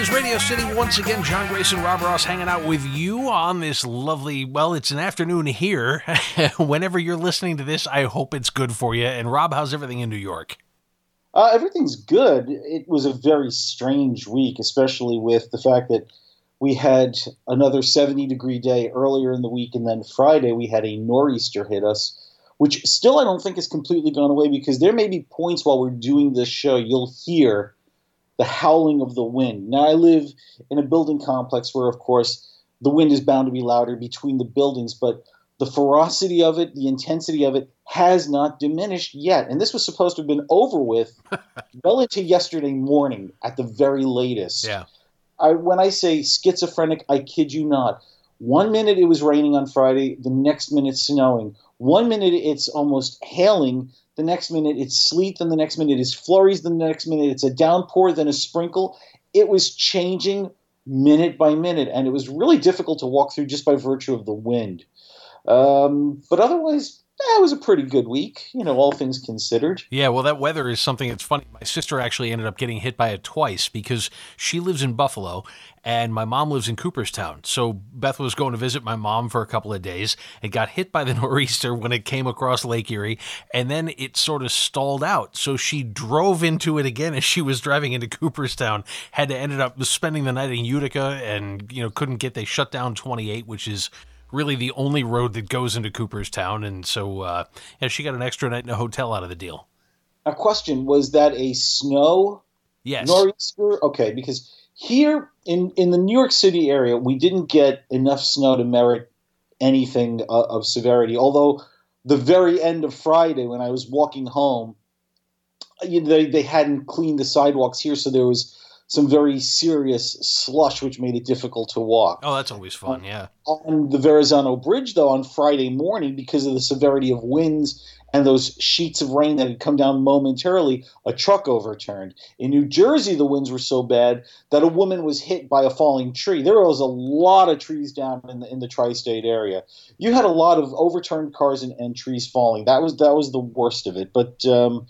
News Radio City. Once again, John Grayson, Rob Ross hanging out with you on this lovely, well, it's an afternoon here. Whenever you're listening to this, I hope it's good for you. And Rob, how's everything in New York? Everything's good. It was a very strange week, especially with the fact that we had another 70-degree day earlier in the week, and then Friday we had a nor'easter hit us, which still I don't think has completely gone away, because there may be points while we're doing this show you'll hear the howling of the wind. Now, I live in a building complex where, of course, the wind is bound to be louder between the buildings, but the ferocity of it, the intensity of it, has not diminished yet. And this was supposed to have been over with well into yesterday morning at the very latest. Yeah. When I say schizophrenic, I kid you not. 1 minute it was raining on Friday, the next minute snowing. 1 minute it's almost hailing, the next minute it's sleet, then the next minute is flurries, then the next minute it's a downpour, then a sprinkle. It was changing minute by minute, and it was really difficult to walk through just by virtue of the wind. But otherwise, it was a pretty good week, all things considered. Yeah, well, that weather is something that's funny. My sister actually ended up getting hit by it twice because she lives in Buffalo and my mom lives in Cooperstown. So Beth was going to visit my mom for a couple of days and got hit by the nor'easter when it came across Lake Erie, and then it sort of stalled out. So she drove into it again as she was driving into Cooperstown, ended up spending the night in Utica, and they shut down 28, which is really the only road that goes into Cooperstown, and so she got an extra night in a hotel out of the deal. A question, was that a snow Yes. nor'easter? Okay, because here in the New York City area, we didn't get enough snow to merit anything of severity, although the very end of Friday when I was walking home, they hadn't cleaned the sidewalks here, so there was some very serious slush, which made it difficult to walk. Oh, that's always fun, yeah. On the Verrazano Bridge, though, on Friday morning, because of the severity of winds and those sheets of rain that had come down momentarily, a truck overturned. In New Jersey, the winds were so bad that a woman was hit by a falling tree. There was a lot of trees down in the tri-state area. You had a lot of overturned cars and trees falling. That was the worst of it. But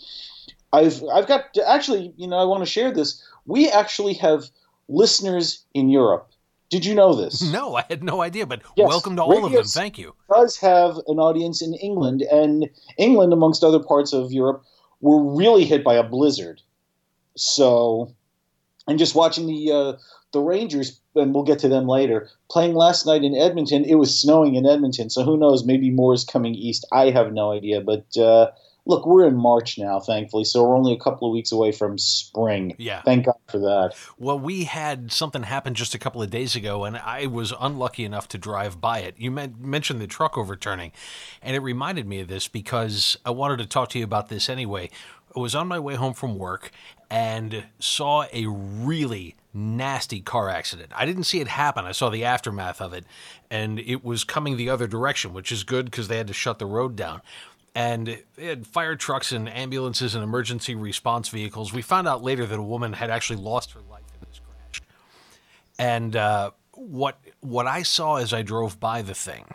I've got actually, I want to share this. We actually have listeners in Europe. Did you know this? No, I had no idea, but yes, welcome to all of them. Thank you. Does have an audience in England, and England, amongst other parts of Europe, were really hit by a blizzard. So, and just watching the Rangers, and we'll get to them later, playing last night in Edmonton, it was snowing in Edmonton, so who knows, maybe more is coming east. I have no idea, but look, we're in March now, thankfully, so we're only a couple of weeks away from spring. Yeah. Thank God for that. Well, we had something happen just a couple of days ago, and I was unlucky enough to drive by it. You mentioned the truck overturning, and it reminded me of this because I wanted to talk to you about this anyway. I was on my way home from work and saw a really nasty car accident. I didn't see it happen. I saw the aftermath of it, and it was coming the other direction, which is good because they had to shut the road down. And they had fire trucks and ambulances and emergency response vehicles. We found out later that a woman had actually lost her life in this crash. And what I saw as I drove by the thing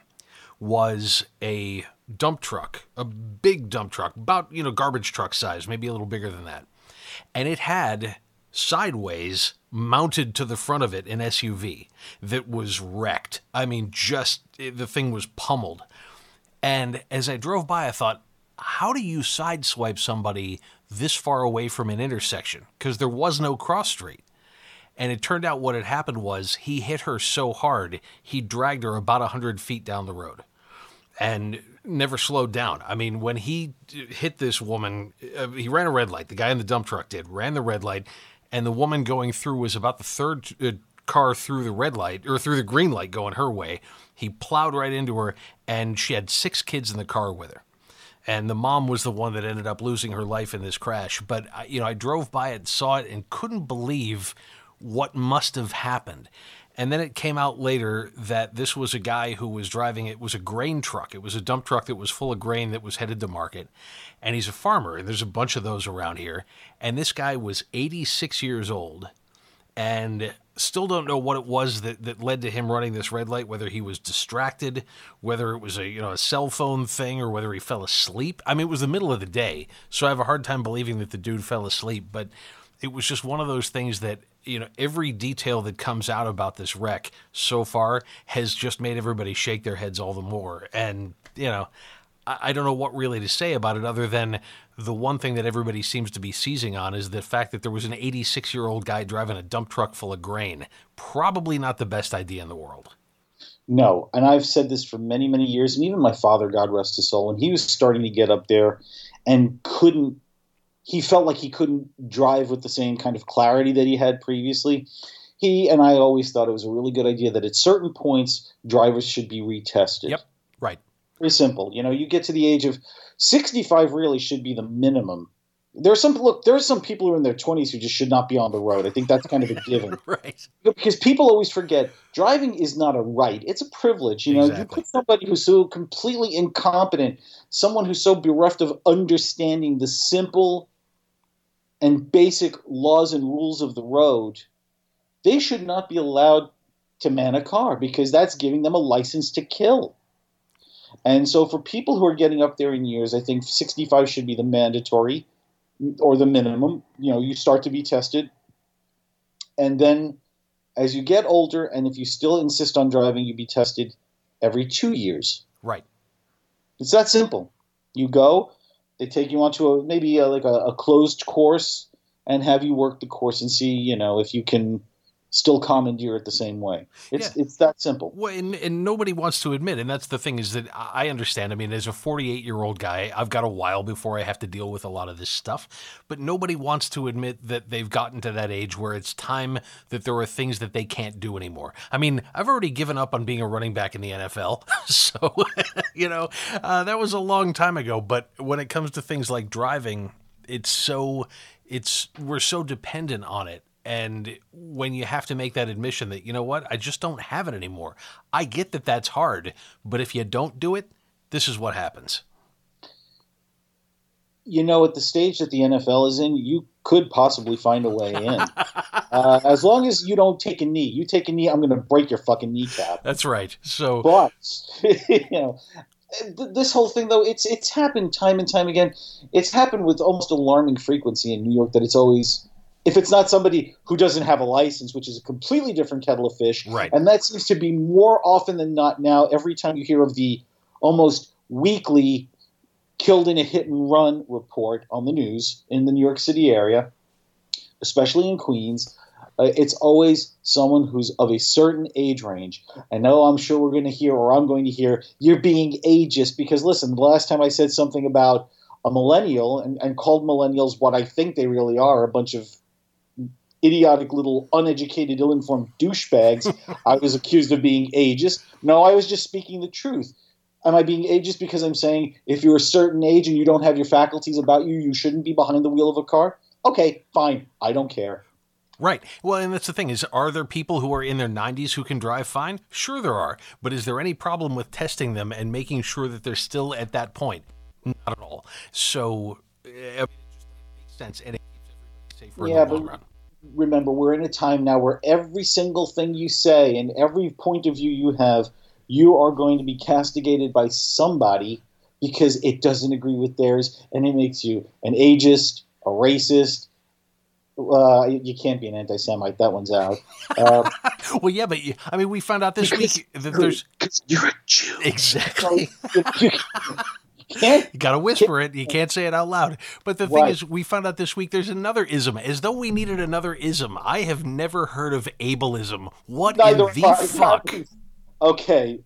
was a dump truck, a big dump truck, about, garbage truck size, maybe a little bigger than that. And it had sideways mounted to the front of it an SUV that was wrecked. I mean, the thing was pummeled. And as I drove by, I thought, how do you sideswipe somebody this far away from an intersection? Because there was no cross street. And it turned out what had happened was he hit her so hard, he dragged her about 100 feet down the road and never slowed down. I mean, when he hit this woman, he ran a red light. The guy in the dump truck ran the red light, and the woman going through was about the third car through the red light, or through the green light going her way. He plowed right into her, and she had 6 kids in the car with her. And the mom was the one that ended up losing her life in this crash. But, I drove by it, saw it, and couldn't believe what must have happened. And then it came out later that this was a guy who was driving, it was a grain truck. It was a dump truck that was full of grain that was headed to market. And he's a farmer, and there's a bunch of those around here. And this guy was 86 years old. And still don't know what it was that led to him running this red light, whether he was distracted, whether it was a cell phone thing, or whether he fell asleep. I mean, it was the middle of the day, so I have a hard time believing that the dude fell asleep. But It was just one of those things that, every detail that comes out about this wreck so far has just made everybody shake their heads all the more. And, I don't know what really to say about it other than the one thing that everybody seems to be seizing on is the fact that there was an 86-year-old guy driving a dump truck full of grain. Probably not the best idea in the world. No, and I've said this for many, many years, and even my father, God rest his soul, when he was starting to get up there and he felt like he couldn't drive with the same kind of clarity that he had previously. He and I always thought it was a really good idea that at certain points, drivers should be retested. Yep, right. Very simple. You get to the age of 65 really should be the minimum. There are some people who are in their 20s who just should not be on the road. I think that's kind of a given. Right. Because people always forget driving is not a right. It's a privilege. Exactly. You put somebody who's so completely incompetent, someone who's so bereft of understanding the simple and basic laws and rules of the road, they should not be allowed to man a car because that's giving them a license to kill. And so for people who are getting up there in years, I think 65 should be the mandatory or the minimum. You start to be tested. And then as you get older, and if you still insist on driving, you be tested every 2 years. Right. It's that simple. You go, they take you onto maybe a closed course and have you work the course and see, if you can still commandeer it the same way. It's that simple. Well, and nobody wants to admit, and that's the thing is that I understand. I mean, as a 48-year-old guy, I've got a while before I have to deal with a lot of this stuff, but nobody wants to admit that they've gotten to that age where it's time that there are things that they can't do anymore. I mean, I've already given up on being a running back in the NFL, so, that was a long time ago, but when it comes to things like driving, we're so dependent on it. And when you have to make that admission that, I just don't have it anymore. I get that that's hard, but if you don't do it, this is what happens. At the stage that the NFL is in, you could possibly find a way in. As long as you don't take a knee. You take a knee, I'm going to break your fucking kneecap. That's right. So, but, this whole thing, though, it's happened time and time again. It's happened with almost alarming frequency in New York that it's always... If it's not somebody who doesn't have a license, which is a completely different kettle of fish. Right. And that seems to be more often than not now, every time you hear of the almost weekly killed in a hit and run report on the news in the New York City area, especially in Queens, it's always someone who's of a certain age range. I know I'm sure we're going to hear, or I'm going to hear, you're being ageist because, listen, the last time I said something about a millennial and called millennials what I think they really are, a bunch of idiotic little uneducated, ill-informed douchebags, I was accused of being ageist. No, I was just speaking the truth. Am I being ageist because I'm saying if you're a certain age and you don't have your faculties about you, you shouldn't be behind the wheel of a car? Okay, fine. I don't care. Right. Well, and that's the thing is, are there people who are in their 90s who can drive fine? Sure there are. But is there any problem with testing them and making sure that they're still at that point? Not at all. So, it just makes sense. And it keeps everybody safer in the long run. Remember, we're in a time now where every single thing you say and every point of view you have, you are going to be castigated by somebody because it doesn't agree with theirs, and it makes you an ageist, a racist. You can't be an anti-Semite. That one's out. Well, yeah, but we found out this week that there's... Because you're a Jew. Exactly. You got to whisper it. You can't say it out loud. But the thing is, we found out this week there's another ism. As though we needed another ism. I have never heard of ableism. What in the fuck? Okay.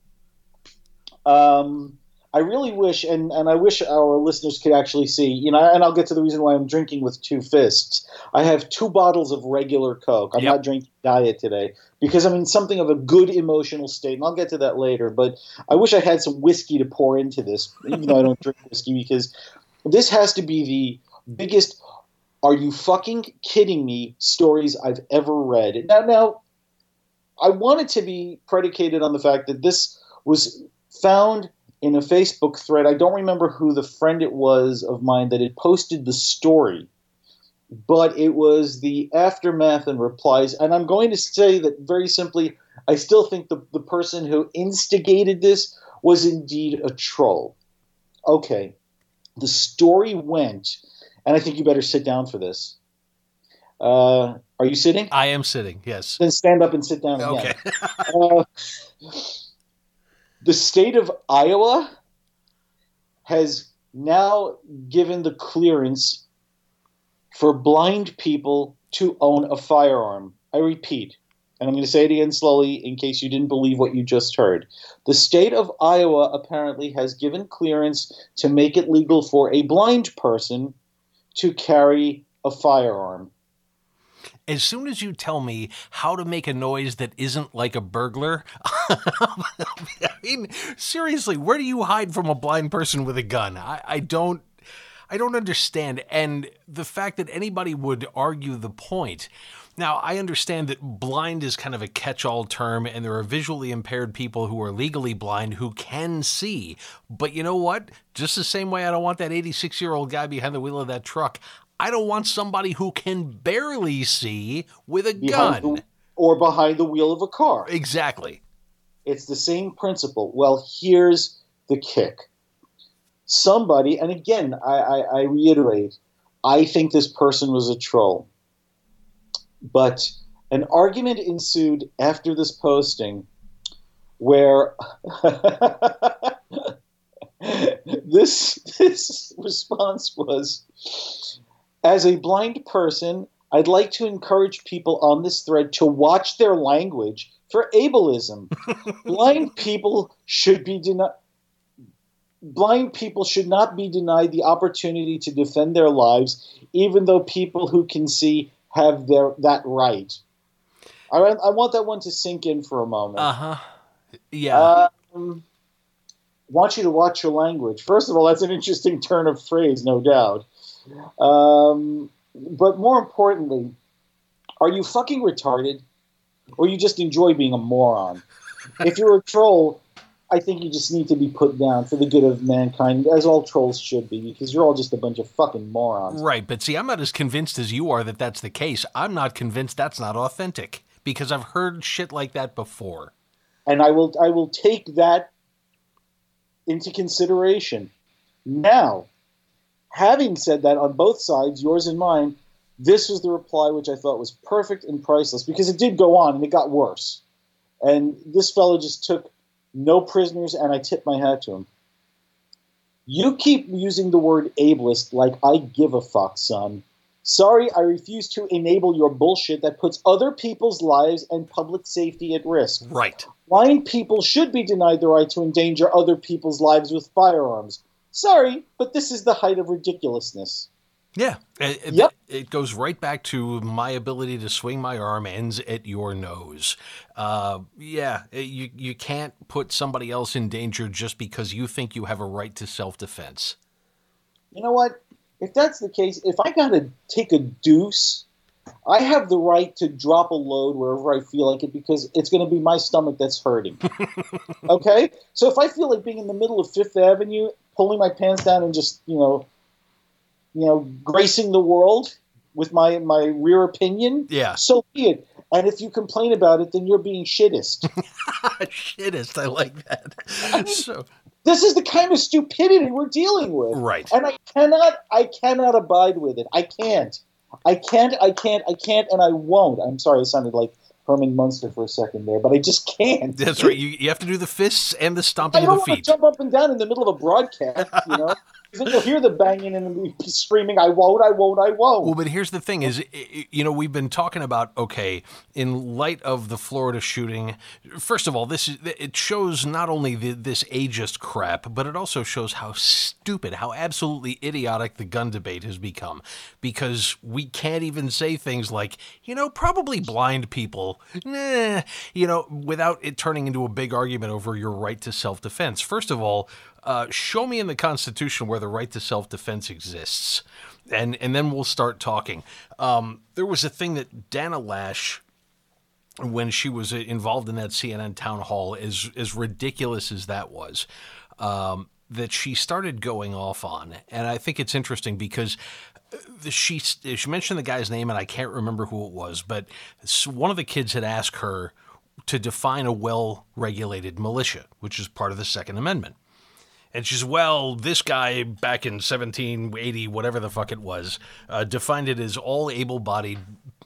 I really wish, and I wish our listeners could actually see, and I'll get to the reason why I'm drinking with two fists. I have 2 bottles of regular Coke. I'm not drinking diet today because I'm in something of a good emotional state, and I'll get to that later. But I wish I had some whiskey to pour into this, even though I don't drink whiskey, because this has to be the biggest "are you fucking kidding me" stories I've ever read. Now, I want it to be predicated on the fact that this was found in a Facebook thread. I don't remember who the friend it was of mine that had posted the story, but it was the aftermath and replies. And I'm going to say that very simply, I still think the person who instigated this was indeed a troll. Okay, the story went, and I think you better sit down for this. Are you sitting? I am sitting, yes. Then stand up and sit down again. Okay. uh, the state of Iowa has now given the clearance for blind people to own a firearm. I repeat, and I'm going to say it again slowly in case you didn't believe what you just heard. The state of Iowa apparently has given clearance to make it legal for a blind person to carry a firearm. As soon as you tell me how to make a noise that isn't like a burglar, I mean, seriously, where do you hide from a blind person with a gun? I don't understand. And the fact that anybody would argue the point. Now, I understand that blind is kind of a catch-all term, and there are visually impaired people who are legally blind who can see. But you know what? Just the same way I don't want that 86-year-old guy behind the wheel of that truck, I don't want somebody who can barely see with a gun. Or behind the wheel of a car. Exactly. It's the same principle. Well, here's the kick. Somebody, and again, I reiterate, I think this person was a troll. But an argument ensued after this posting where this response was, as a blind person, I'd like to encourage people on this thread to watch their language for ableism. Blind people should not be denied the opportunity to defend their lives, even though people who can see have that right. I want that one to sink in for a moment. Uh-huh. Yeah. Want you to watch your language. First of all, that's an interesting turn of phrase, no doubt. But more importantly, are you fucking retarded? Or you just enjoy being a moron? If you're a troll, I think you just need to be put down for the good of mankind, as all trolls should be, because you're all just a bunch of fucking morons. Right, but see, I'm not as convinced as you are that that's the case. I'm not convinced that's not authentic, because I've heard shit like that before. And I will take that into consideration. Now, having said that, on both sides, yours and mine, this was the reply which I thought was perfect and priceless, because it did go on and it got worse. And this fellow just took no prisoners, and I tip my hat to him. You keep using the word ableist like I give a fuck, son. Sorry, I refuse to enable your bullshit that puts other people's lives and public safety at risk. Right. Blind people should be denied the right to endanger other people's lives with firearms. Sorry, but this is the height of ridiculousness. Yeah, Yep. It goes right back to my ability to swing my arm ends at your nose. You can't put somebody else in danger just because you think you have a right to self-defense. You know what? If that's the case, if I gotta take a deuce, I have the right to drop a load wherever I feel like it, because it's going to be my stomach that's hurting. Okay? So if I feel like being in the middle of Fifth Avenue, pulling my pants down and just, gracing the world with my rear opinion, yeah, so be it. And if you complain about it, then you're being shittist. Shittist, I like that. So this is the kind of stupidity we're dealing with. Right. And I cannot abide with it. I can't, and I won't. I'm sorry, it sounded like Herman Munster for a second there, but I just can't. That's right. You have to do the fists and the stomping of the feet. I don't want to jump up and down in the middle of a broadcast, because then you'll hear the banging and the screaming, I won't. Well, but here's the thing is, we've been talking about, okay, in light of the Florida shooting, first of all, it shows not only this ageist crap, but it also shows how stupid, how absolutely idiotic the gun debate has become, because we can't even say things like, probably blind people, without it turning into a big argument over your right to self-defense. First of all, show me in the Constitution where the right to self-defense exists, and then we'll start talking. There was a thing that Dana Lash, when she was involved in that CNN town hall, as ridiculous as that was, that she started going off on. And I think it's interesting because she mentioned the guy's name, and I can't remember who it was, but one of the kids had asked her to define a well-regulated militia, which is part of the Second Amendment. And she's, well, this guy back in 1780, whatever the fuck it was, defined it as all able-bodied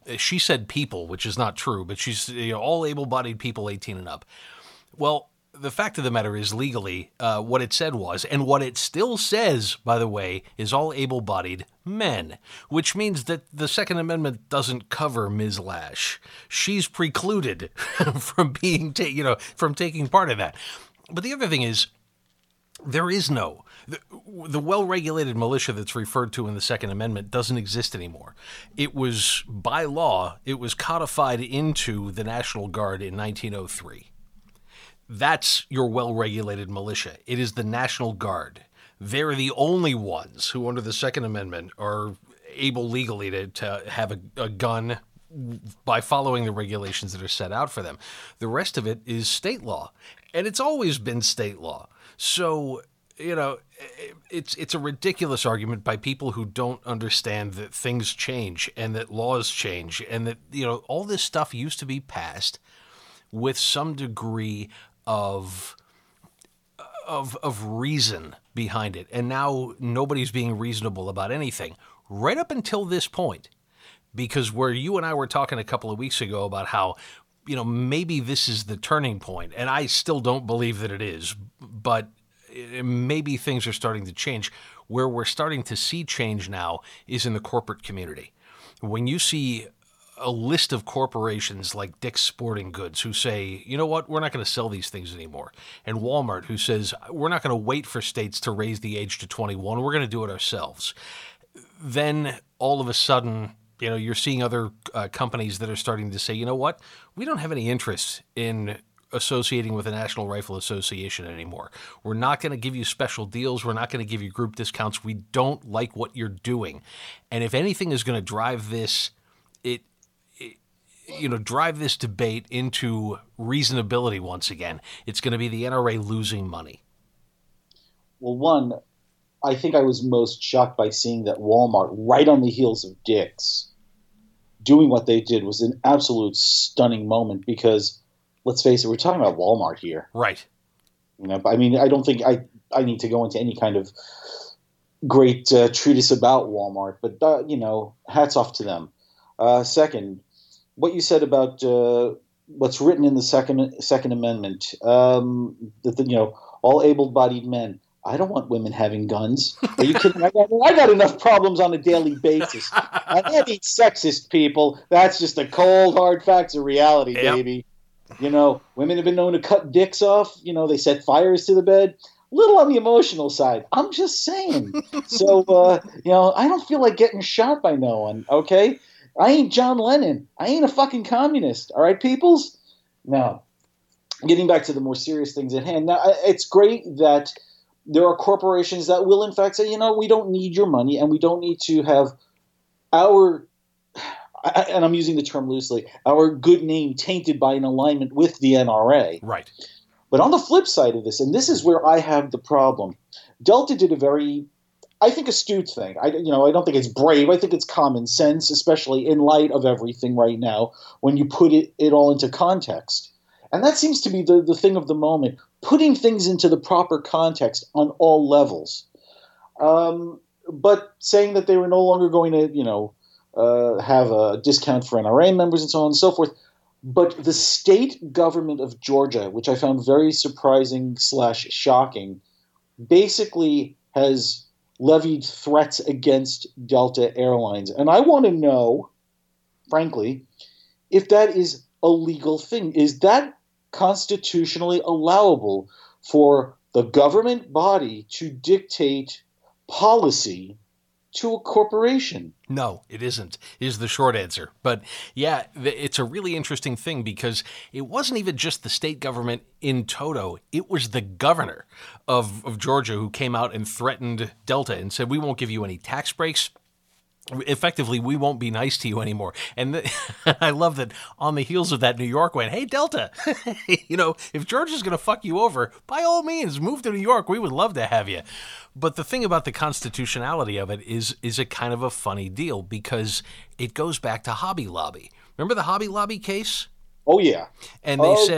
she said people, which is not true, but she's all able-bodied people 18 and up. Well, the fact of the matter is legally what it said was, and what it still says, by the way, is all able-bodied men, which means that the Second Amendment doesn't cover Ms. Lash. She's precluded from being, from taking part in that. But the other thing is, there is no... The well-regulated militia that's referred to in the Second Amendment doesn't exist anymore. It was, by law, it was codified into the National Guard in 1903. That's your well-regulated militia. It is the National Guard. They're the only ones who, under the Second Amendment, are able legally to have a gun by following the regulations that are set out for them. The rest of it is state law, and it's always been state law. So, it's a ridiculous argument by people who don't understand that things change and that laws change and that, all this stuff used to be passed with some degree of reason behind it. And now nobody's being reasonable about anything right up until this point, because where you and I were talking a couple of weeks ago about how, maybe this is the turning point, and I still don't believe that it is, but maybe things are starting to change. Where we're starting to see change now is in the corporate community. When you see a list of corporations like Dick's Sporting Goods who say, you know what, we're not going to sell these things anymore. And Walmart who says, we're not going to wait for states to raise the age to 21. We're going to do it ourselves. Then all of a sudden, you're seeing other companies that are starting to say, you know what, we don't have any interest in associating with the National Rifle Association anymore. We're not going to give you special deals. We're not going to give you group discounts. We don't like what you're doing. And if anything is going to drive this, drive this debate into reasonability once again, it's going to be the NRA losing money. Well, one, I think I was most shocked by seeing that Walmart, right on the heels of Dick's, doing what they did was an absolute stunning moment because, let's face it, we're talking about Walmart here. Right. I don't think I need to go into any kind of great treatise about Walmart, but, hats off to them. Second, what you said about what's written in the Second Amendment, that all able-bodied men. I don't want women having guns. Are you kidding? I got enough problems on a daily basis. I hate sexist people. That's just the cold, hard facts of reality, baby. Women have been known to cut dicks off. They set fires to the bed. A little on the emotional side. I'm just saying. So, I don't feel like getting shot by no one, okay? I ain't John Lennon. I ain't a fucking communist. All right, peoples? Now, getting back to the more serious things at hand. Now, it's great that there are corporations that will, in fact, say, we don't need your money and we don't need to have our, and I'm using the term loosely, our good name tainted by an alignment with the NRA. Right. But on the flip side of this, and this is where I have the problem, Delta did a very, I think, astute thing. I don't think it's brave. I think it's common sense, especially in light of everything right now when you put it all into context. And that seems to be the thing of the moment, putting things into the proper context on all levels. But saying that they were no longer going to, have a discount for NRA members and so on and so forth. But the state government of Georgia, which I found very surprising / shocking, basically has levied threats against Delta Airlines. And I want to know, frankly, if that is a legal thing. Is that constitutionally allowable for the government body to dictate policy to a corporation? No, it isn't, is the short answer. But yeah, it's a really interesting thing because it wasn't even just the state government in toto. It was the governor of Georgia who came out and threatened Delta and said, we won't give you any tax breaks. Effectively, we won't be nice to you anymore. And I love that on the heels of that, New York went, hey, Delta, if Georgia's going to fuck you over, by all means, move to New York. We would love to have you. But the thing about the constitutionality of it is a kind of a funny deal because it goes back to Hobby Lobby. Remember the Hobby Lobby case? Oh, yeah. And they said,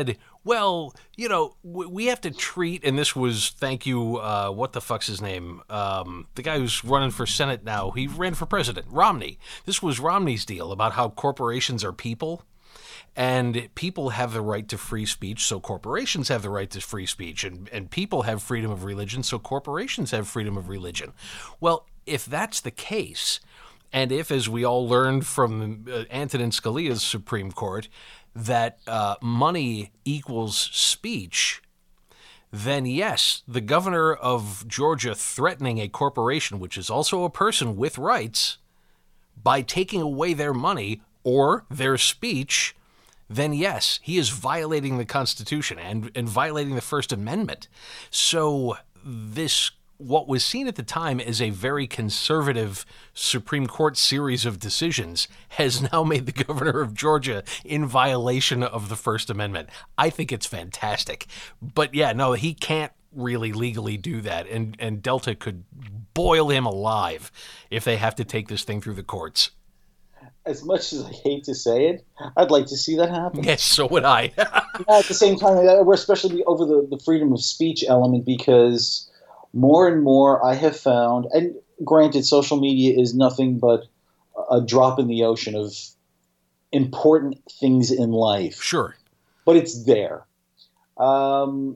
well, we have to treat, and this was, thank you, what the fuck's his name? The guy who's running for Senate now, he ran for president, Romney. This was Romney's deal about how corporations are people. And people have the right to free speech, so corporations have the right to free speech. And people have freedom of religion, so corporations have freedom of religion. Well, if that's the case, and if, as we all learned from Antonin Scalia's Supreme Court, that money equals speech, then yes, the governor of Georgia threatening a corporation, which is also a person with rights, by taking away their money or their speech, then yes, he is violating the Constitution and violating the First Amendment. So this, what was seen at the time as a very conservative Supreme Court series of decisions, has now made the governor of Georgia in violation of the First Amendment. I think it's fantastic. But yeah, no, he can't really legally do that. And Delta could boil him alive if they have to take this thing through the courts. As much as I hate to say it, I'd like to see that happen. Yes, so would I. At the same time, we're especially over the freedom of speech element, because more and more I have found, and granted, social media is nothing but a drop in the ocean of important things in life. Sure. But it's there. The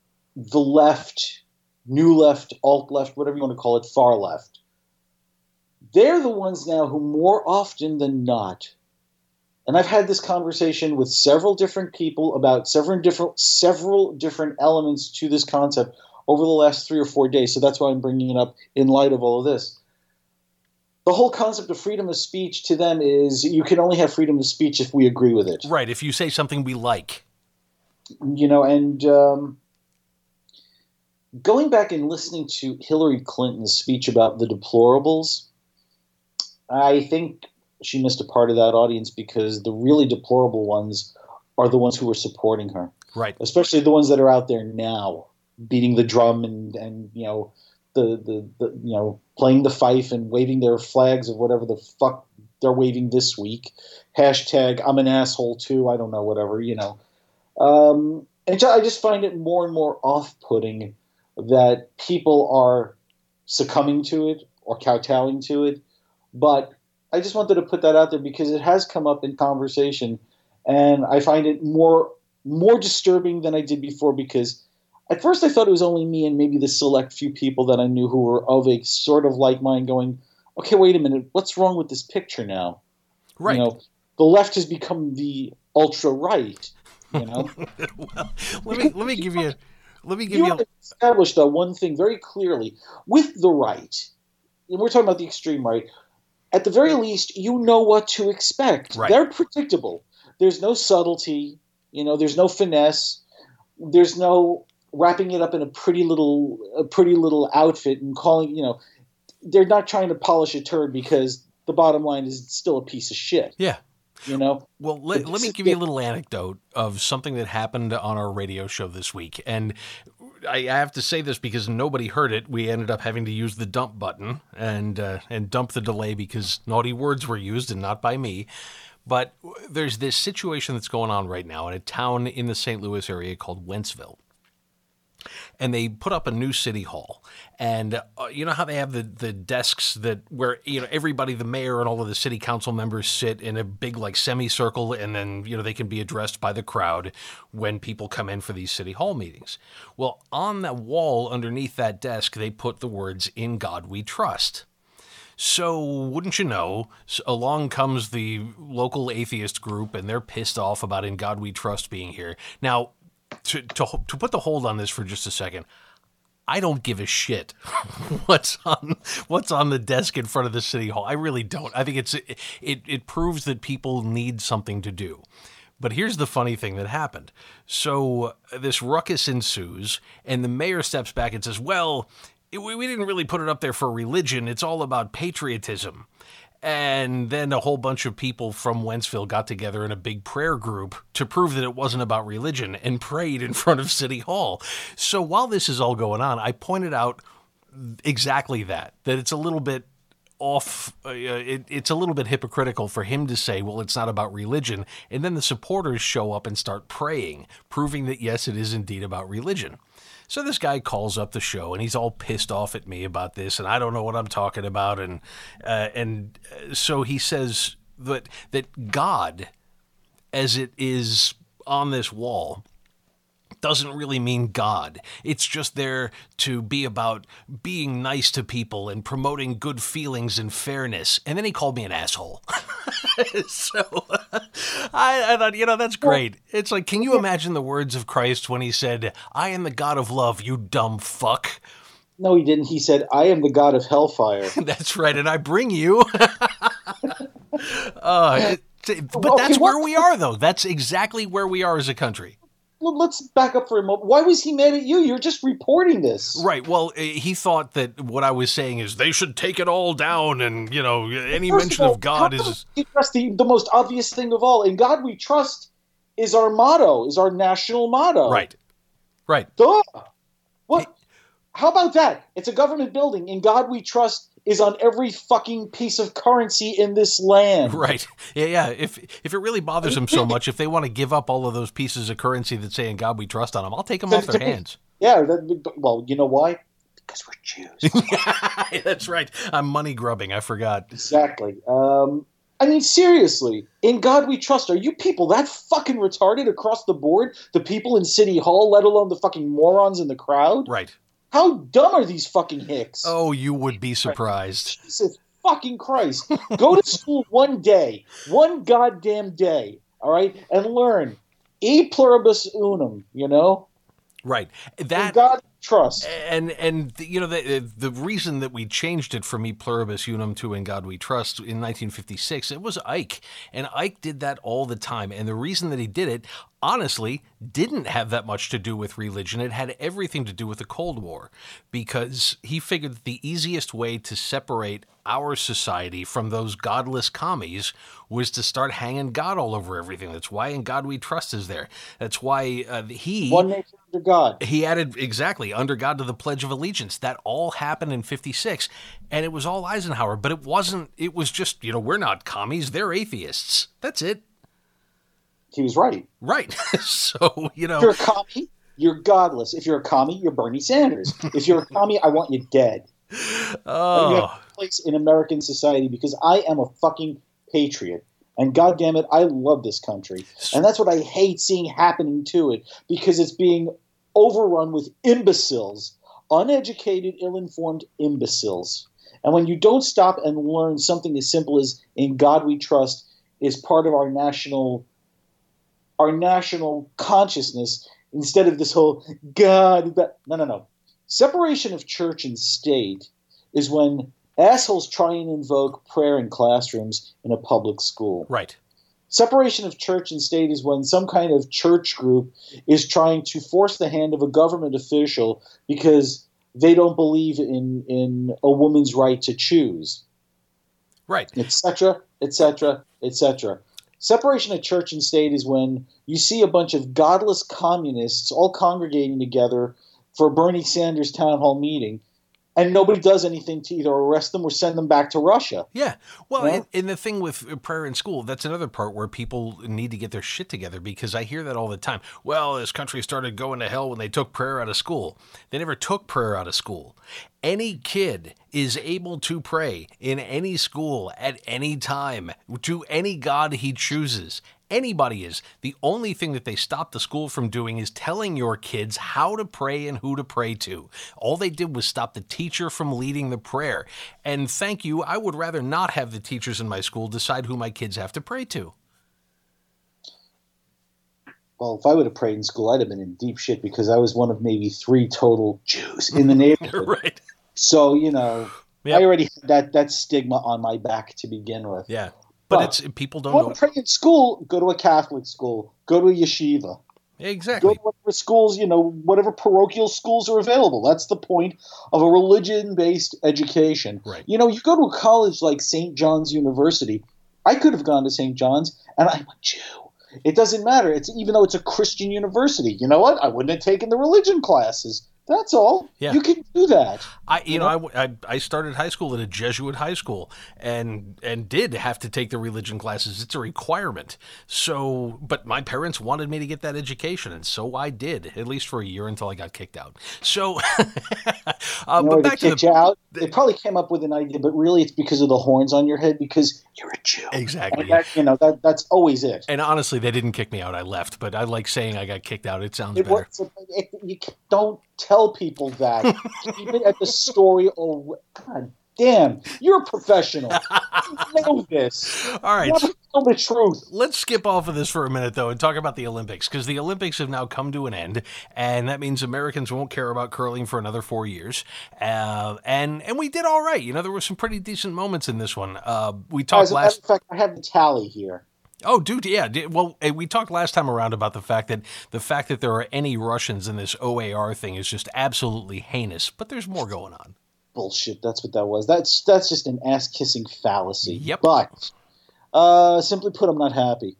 left, new left, alt left, whatever you want to call it, far left, they're the ones now who more often than not, and I've had this conversation with several different people about several different elements to this concept over the last 3 or 4 days, so that's why I'm bringing it up in light of all of this. The whole concept of freedom of speech to them is you can only have freedom of speech if we agree with it. Right, if you say something we like. And going back and listening to Hillary Clinton's speech about the deplorables, I think she missed a part of that audience, because the really deplorable ones are the ones who are supporting her. Right. Especially the ones that are out there now, beating the drum and playing the fife and waving their flags of whatever the fuck they're waving this week. Hashtag I'm an asshole too. I don't know, whatever, And I just find it more and more off-putting that people are succumbing to it or kowtowing to it. But I just wanted to put that out there because it has come up in conversation, and I find it more disturbing than I did before, because at first I thought it was only me and maybe the select few people that I knew who were of a sort of like mind going, okay, wait a minute, what's wrong with this picture now? Right. The left has become the ultra right, Well, let me give you establish that one thing very clearly with the right, and we're talking about the extreme right. At the very least, you know what to expect. Right. They're predictable. There's no subtlety. There's no finesse. There's no wrapping it up in a pretty little outfit and calling. They're not trying to polish a turd, because the bottom line is it's still a piece of shit. Yeah. Well, let me give you a little anecdote of something that happened on our radio show this week. And I have to say this because nobody heard it. We ended up having to use the dump button and dump the delay because naughty words were used and not by me. But there's this situation that's going on right now in a town in the St. Louis area called Wentzville. And they put up a new city hall. And you know how they have the desks where everybody, the mayor and all of the city council members sit in a big like semicircle, and then they can be addressed by the crowd when people come in for these city hall meetings. Well, on the wall underneath that desk, they put the words "In God We Trust." So, wouldn't you know, along comes the local atheist group, and they're pissed off about "In God We Trust" being here. Now, to put the hold on this for just a second, I don't give a shit what's on the desk in front of the city hall. I really don't. I think it proves that people need something to do. But here's the funny thing that happened. So this ruckus ensues, and the mayor steps back and says, well, we didn't really put it up there for religion. It's all about patriotism. And then a whole bunch of people from Wentzville got together in a big prayer group to prove that it wasn't about religion and prayed in front of City Hall. So while this is all going on, I pointed out exactly that it's a little bit off. It's a little bit hypocritical for him to say, well, it's not about religion. And then the supporters show up and start praying, proving that, yes, it is indeed about religion. So this guy calls up the show, and he's all pissed off at me about this, and I don't know what I'm talking about. And so he says that God, as it is on this wall, doesn't really mean God. It's just there to be about being nice to people and promoting good feelings and fairness. And then he called me an asshole. So I thought, that's great. It's like, can you imagine the words of Christ when he said, I am the God of love, you dumb fuck? No, he didn't. He said, I am the God of hellfire. That's right, and I bring you. But that's where we are, though. That's exactly where we are as a country. Well, let's back up for a moment. Why was he mad at you? You're just reporting this. Right. Well, he thought that what I was saying is they should take it all down, and, any mention of God is... That's the most obvious thing of all. In God we trust is our motto, is our national motto. Right. Right. Duh. What? How about that? It's a government building. In God we trust is on every fucking piece of currency in this land. Right. Yeah. If it really bothers them so much, if they want to give up all of those pieces of currency that say in God we trust on them, I'll take them off their hands. Yeah. Well, you know why? Because we're Jews. That's right. I'm money grubbing. I forgot. Exactly. I mean, seriously, in God we trust. Are you people that fucking retarded across the board? The people in City Hall, let alone the fucking morons in the crowd? Right. How dumb are these fucking hicks? Oh, you would be surprised. Jesus fucking Christ. Go to school one day, one goddamn day, all right, and learn. E pluribus unum, Right. That God trust. And the reason that we changed it from E pluribus unum to In God We Trust in 1956, it was Ike. And Ike did that all the time. And the reason that he did it, honestly, didn't have that much to do with religion. It had everything to do with the Cold War, because he figured that the easiest way to separate our society from those godless commies was to start hanging God all over everything. That's why In God We Trust is there. That's why one nation under God. He added, exactly, under God to the Pledge of Allegiance. That all happened in 56, and it was all Eisenhower, but it wasn't. It was just, we're not commies, they're atheists. That's it. He was right. Right. So, If you're a commie, you're godless. If you're a commie, you're Bernie Sanders. If you're a commie, I want you dead. Oh. You have a place in American society because I am a fucking patriot. And goddamn it, I love this country. And that's what I hate seeing happening to it, because it's being overrun with imbeciles, uneducated, ill-informed imbeciles. And when you don't stop and learn something as simple as In God We Trust is part of our national consciousness, instead of this whole God. No. Separation of church and state is when assholes try and invoke prayer in classrooms in a public school. Right. Separation of church and state is when some kind of church group is trying to force the hand of a government official because they don't believe in a woman's right to choose. Right. Etc., etc., etc. Separation of church and state is when you see a bunch of godless communists all congregating together for a Bernie Sanders town hall meeting, and nobody does anything to either arrest them or send them back to Russia. Yeah. Well, and the thing with prayer in school, that's another part where people need to get their shit together, because I hear that all the time. Well, this country started going to hell when they took prayer out of school. They never took prayer out of school. Any kid is able to pray in any school at any time to any God he chooses. Anybody is. The only thing that they stopped the school from doing is telling your kids how to pray and who to pray to. All they did was stop the teacher from leading the prayer. And thank you, I would rather not have the teachers in my school decide who my kids have to pray to. Well, if I would have prayed in school, I'd have been in deep shit, because I was one of maybe 3 total Jews in the neighborhood. Right. So, I already had that stigma on my back to begin with. Yeah. But people don't know. To pray in school, go to a Catholic school, go to a yeshiva. Exactly. Go to whatever schools, whatever parochial schools are available. That's the point of a religion-based education. Right. You go to a college like St. John's University. I could have gone to St. John's, and I'm a Jew. It doesn't matter. Even though it's a Christian university. You know what? I wouldn't have taken the religion classes. That's all. Yeah. You can do that. I started high school at a Jesuit high school and did have to take the religion classes. It's a requirement. So, but my parents wanted me to get that education, and so I did, at least for a year until I got kicked out. So, but back to you out. They probably came up with an idea, but really it's because of the horns on your head because you're a Jew. Exactly. And that's always it. And honestly, they didn't kick me out. I left, but I like saying I got kicked out. It sounds better. You don't tell people that. Keep it at the story. Oh, God damn. You're a professional. You know this. All right. You tell the truth. Let's skip off of this for a minute, though, and talk about the Olympics, because the Olympics have now come to an end, and that means Americans won't care about curling for another 4 years. And we did all right. There were some pretty decent moments in this one. We talked last. In fact, I have the tally here. Oh, dude, yeah. Well, we talked last time around about the fact that there are any Russians in this OAR thing is just absolutely heinous. But there's more going on. Bullshit. That's what that was. That's just an ass-kissing fallacy. Yep. But simply put, I'm not happy.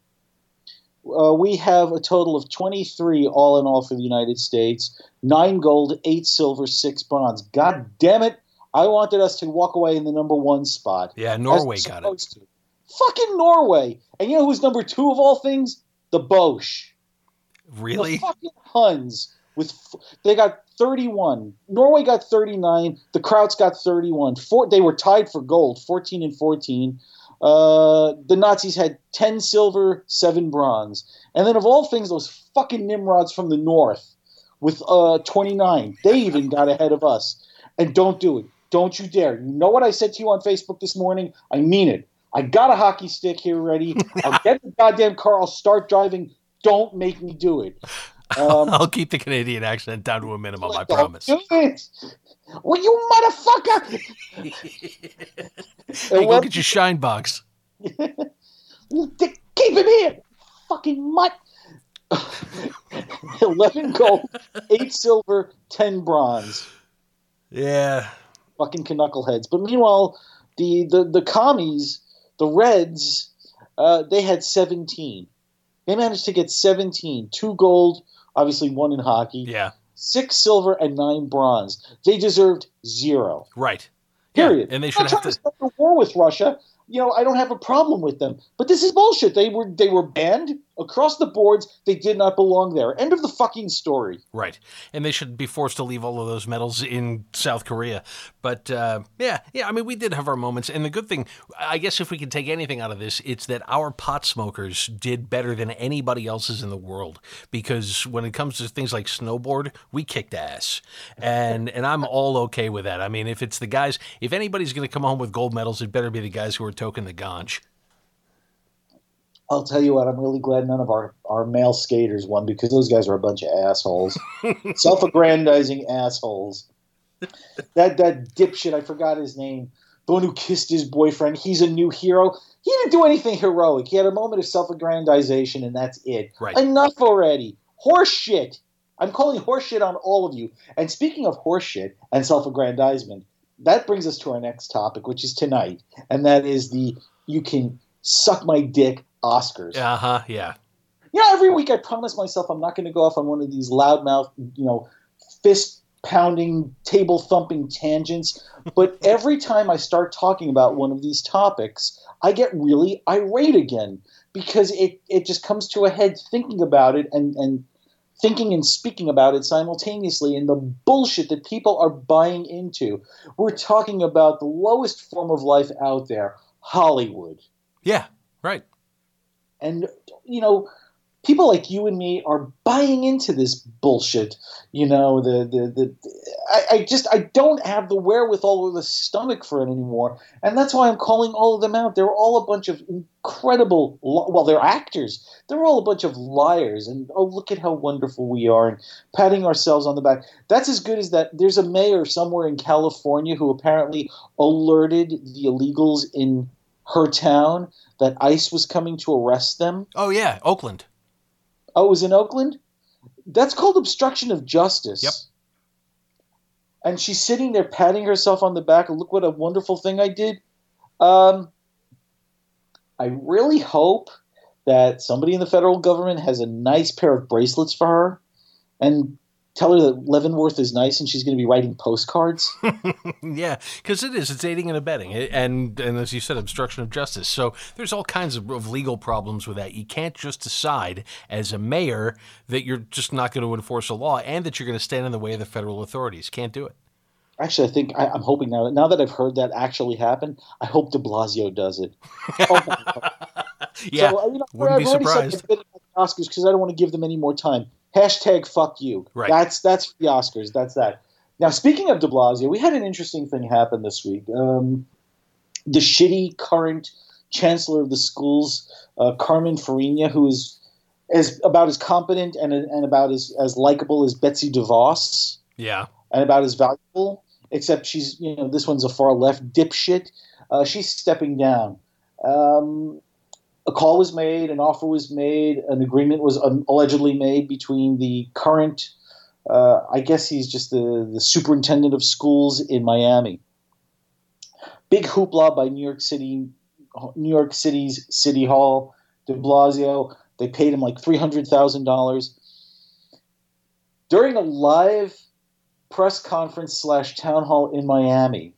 We have a total of 23 all in all for the United States. 9 gold, 8 silver, 6 bronze. God damn it. I wanted us to walk away in the number 1 spot. Yeah, Norway got it. Fucking Norway. And you know who's number 2 of all things? The Boche. Really? The fucking Huns. They got 31. Norway got 39. The Krauts got 31. They were tied for gold, 14 and 14. The Nazis had 10 silver, 7 bronze. And then of all things, those fucking Nimrods from the north with 29. They even got ahead of us. And don't do it. Don't you dare. You know what I said to you on Facebook this morning? I mean it. I got a hockey stick here ready. I'll get the goddamn car. I'll start driving. Don't make me do it. I'll keep the Canadian accent down to a minimum, I promise. Do it. Well, you motherfucker. Hey, go get your shine box. Keep him here. Fucking mutt. 11 gold, 8 silver, 10 bronze. Yeah. Fucking knuckleheads. But meanwhile, the commies, the Reds, they had 17. They managed to get 17. 2 gold, obviously 1 in hockey. Yeah. 6 silver and 9 bronze. They deserved 0. Right. Period. Yeah, and they should have to start a war with Russia. I don't have a problem with them. But this is bullshit. They were banned across the boards. They did not belong there. End of the fucking story. Right. And they should be forced to leave all of those medals in South Korea. But, yeah, I mean, we did have our moments. And the good thing, I guess if we can take anything out of this, it's that our pot smokers did better than anybody else's in the world. Because when it comes to things like snowboard, we kicked ass. And I'm all okay with that. I mean, if it's the guys, if anybody's going to come home with gold medals, it better be the guys who are toking the ganj. I'll tell you what, I'm really glad none of our male skaters won because those guys are a bunch of assholes. Self-aggrandizing assholes. That dipshit, I forgot his name, the one who kissed his boyfriend, he's a new hero. He didn't do anything heroic. He had a moment of self-aggrandization, and that's it. Right. Enough already. Horse shit. I'm calling horse shit on all of you. And speaking of horse shit and self-aggrandizement, that brings us to our next topic, which is tonight, and that is the you can suck my dick Oscars. Uh-huh, yeah. Every week I promise myself I'm not going to go off on one of these loudmouth, fist-pounding, table-thumping tangents, but every time I start talking about one of these topics, I get really irate again because it just comes to a head thinking about it and thinking and speaking about it simultaneously and the bullshit that people are buying into. We're talking about the lowest form of life out there, Hollywood. Yeah, right. And, people like you and me are buying into this bullshit. I don't have the wherewithal or the stomach for it anymore. And that's why I'm calling all of them out. They're all a bunch of incredible, they're actors. They're all a bunch of liars. And, look at how wonderful we are. And patting ourselves on the back. That's as good as that. There's a mayor somewhere in California who apparently alerted the illegals in her town that ICE was coming to arrest them. Oh, yeah, Oakland. Oh, it was in Oakland? That's called obstruction of justice. Yep. And she's sitting there patting herself on the back. Look what a wonderful thing I did. I really hope that somebody in the federal government has a nice pair of bracelets for her and tell her that Leavenworth is nice and she's going to be writing postcards? Yeah, because it is. It's aiding and abetting. And as you said, obstruction of justice. So there's all kinds of legal problems with that. You can't just decide as a mayor that you're just not going to enforce a law and that you're going to stand in the way of the federal authorities. Can't do it. Actually, I think I'm hoping now that I've heard that actually happen, I hope de Blasio does it. Oh my God. Yeah, So, wouldn't be surprised. Said the Oscars because I don't want to give them any more time. Hashtag fuck you. Right. That's the Oscars. That's that. Now, speaking of de Blasio, we had an interesting thing happen this week. The shitty current chancellor of the schools, Carmen Farina, who is about as competent and about as likable as Betsy DeVos. Yeah. And about as valuable, except she's, this one's a far left dipshit. She's stepping down. A call was made, an offer was made, an agreement was allegedly made between the current, I guess he's just the superintendent of schools in Miami. Big hoopla by New York City's City Hall, de Blasio. They paid him like $300,000. During a live press conference / town hall in Miami,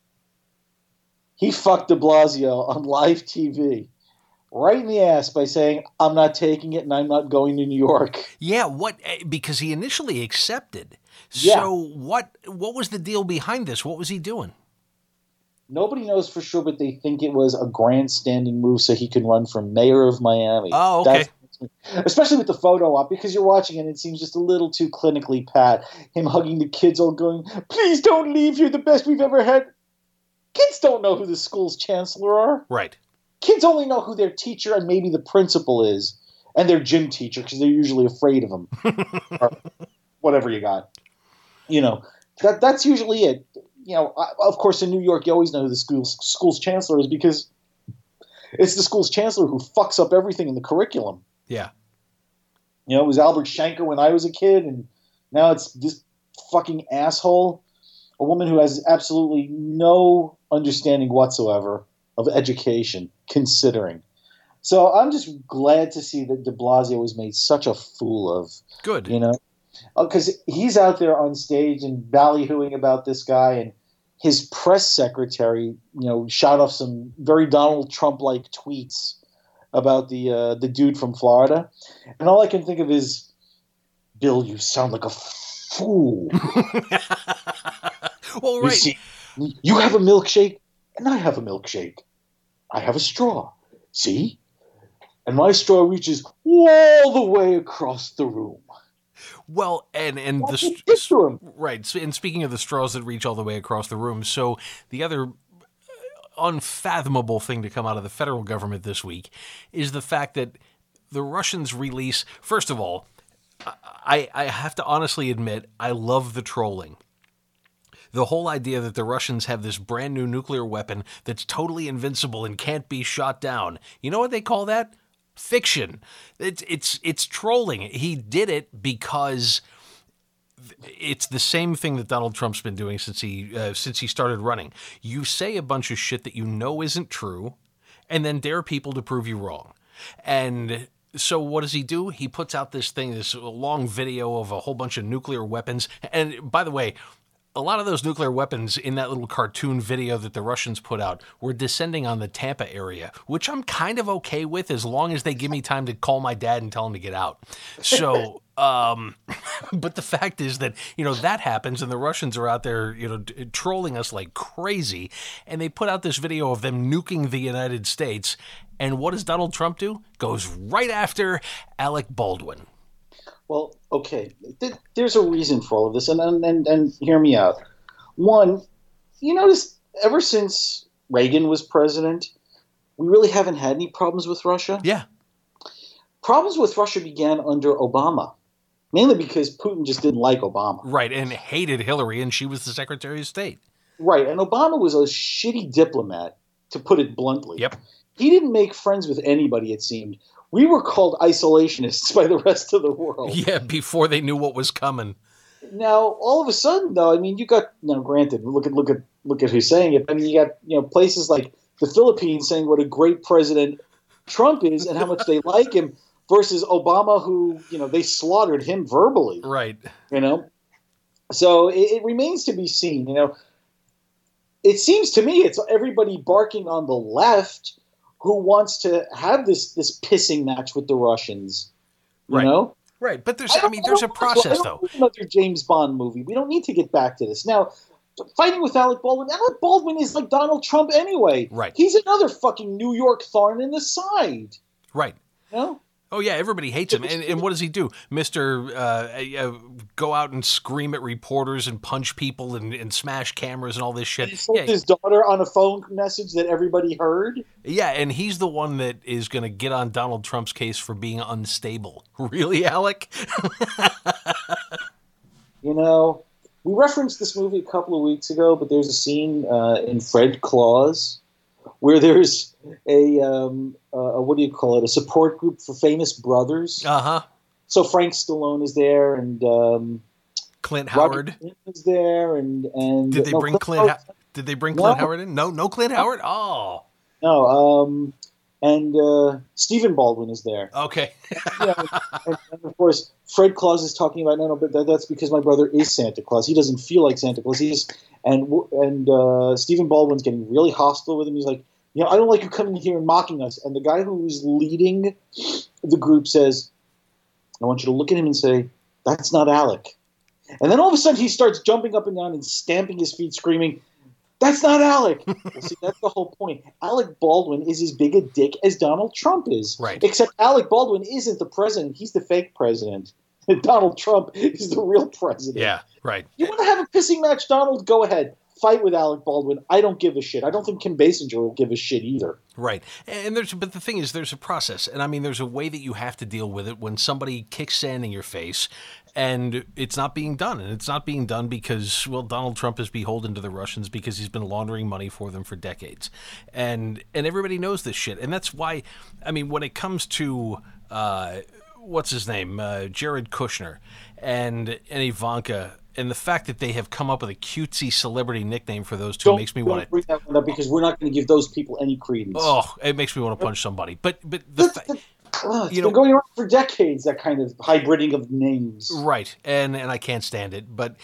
he fucked de Blasio on live TV. Right in the ass by saying, I'm not taking it and I'm not going to New York. Yeah, what? Because he initially accepted. Yeah. So what was the deal behind this? What was he doing? Nobody knows for sure, but they think it was a grandstanding move so he can run for mayor of Miami. Oh, okay. Especially with the photo op, because you're watching it and it seems just a little too clinically pat. Him hugging the kids all going, please don't leave, you're the best we've ever had. Kids don't know who the school's chancellor are. Right. Kids only know who their teacher and maybe the principal is, and their gym teacher because they're usually afraid of them, or whatever you got. That's usually it. Of course, in New York, you always know who the school's chancellor is because it's the school's chancellor who fucks up everything in the curriculum. Yeah. It was Albert Shanker when I was a kid, and now it's this fucking asshole, a woman who has absolutely no understanding whatsoever of education, considering. So I'm just glad to see that de Blasio was made such a fool of. Good. Because he's out there on stage and ballyhooing about this guy, and his press secretary, shot off some very Donald Trump-like tweets about the dude from Florida. And all I can think of is, Bill, you sound like a fool. Well, right. You see, you have a milkshake, and I have a milkshake. I have a straw. See? And my straw reaches all the way across the room. Well, and right. And speaking of the straws that reach all the way across the room, so the other unfathomable thing to come out of the federal government this week is the fact that the Russians release. First of all, I have to honestly admit, I love the trolling. The whole idea that the Russians have this brand new nuclear weapon that's totally invincible and can't be shot down. You know what they call that? Fiction. It's trolling. He did it because it's the same thing that Donald Trump's been doing since he started running. You say a bunch of shit that you know isn't true, and then dare people to prove you wrong. And so what does he do? He puts out this long video of a whole bunch of nuclear weapons. And by the way, a lot of those nuclear weapons in that little cartoon video that the Russians put out were descending on the Tampa area, which I'm kind of okay with as long as they give me time to call my dad and tell him to get out. So, but the fact is that, that happens and the Russians are out there, trolling us like crazy. And they put out this video of them nuking the United States. And what does Donald Trump do? Goes right after Alec Baldwin. Well, okay, there's a reason for all of this, and hear me out. One, you notice ever since Reagan was president, we really haven't had any problems with Russia. Yeah. Problems with Russia began under Obama, mainly because Putin just didn't like Obama. Right, and hated Hillary, and she was the Secretary of State. Right, and Obama was a shitty diplomat, to put it bluntly. Yep. He didn't make friends with anybody, it seemed. We were called isolationists by the rest of the world. Yeah, before they knew what was coming. Now, all of a sudden, though, I mean, you got granted, look at who's saying it. I mean, you got places like the Philippines saying what a great president Trump is and how much they like him. versus Obama, who, they slaughtered him verbally. Right. So it remains to be seen. It seems to me it's everybody barking on the left who wants to have this pissing match with the Russians. You Right, but there's a process, though. Another James Bond movie. We don't need to get back to this. Now, fighting with Alec Baldwin. Alec Baldwin is like Donald Trump anyway. Right. He's another fucking New York thorn in the side. Right. Oh, yeah, everybody hates him. And what does he do? Go out and scream at reporters and punch people and smash cameras and all this shit. He told his daughter on a phone message that everybody heard. Yeah, and he's the one that is going to get on Donald Trump's case for being unstable. Really, Alec? We referenced this movie a couple of weeks ago, but there's a scene in Fred Claus where there's a what do you call it? A support group for famous brothers. So Frank Stallone is there, and Clint Howard is there, and did they bring Clint? Did they bring Clint Howard in? No, Clint Howard. Oh, no. And Stephen Baldwin is there. Okay. and of course, Fred Claus is talking about no, but that's because my brother is Santa Claus. He doesn't feel like Santa Claus. And Stephen Baldwin's getting really hostile with him. He's like, I don't like you coming here and mocking us. And the guy who's leading the group says, I want you to look at him and say, that's not Alec. And then all of a sudden he starts jumping up and down and stamping his feet, screaming, that's not Alec. Well, see, that's the whole point. Alec Baldwin is as big a dick as Donald Trump is. Right. Except Alec Baldwin isn't the president. He's the fake president. Donald Trump is the real president. Yeah, right. You want to have a pissing match, Donald? Go ahead. Fight with Alec Baldwin. I don't give a shit. I don't think Kim Basinger will give a shit either. Right. But the thing is, there's a process. And there's a way that you have to deal with it when somebody kicks sand in your face and it's not being done. And it's not being done because, Donald Trump is beholden to the Russians because he's been laundering money for them for decades. And everybody knows this shit. And that's why, when it comes to, what's his name? Jared Kushner and Ivanka, and the fact that they have come up with a cutesy celebrity nickname for those two makes me want to bring that one up because we're not going to give those people any credence. Oh, it makes me want to punch somebody. But it's been going around for decades, that kind of hybriding of names. Right, and I can't stand it. But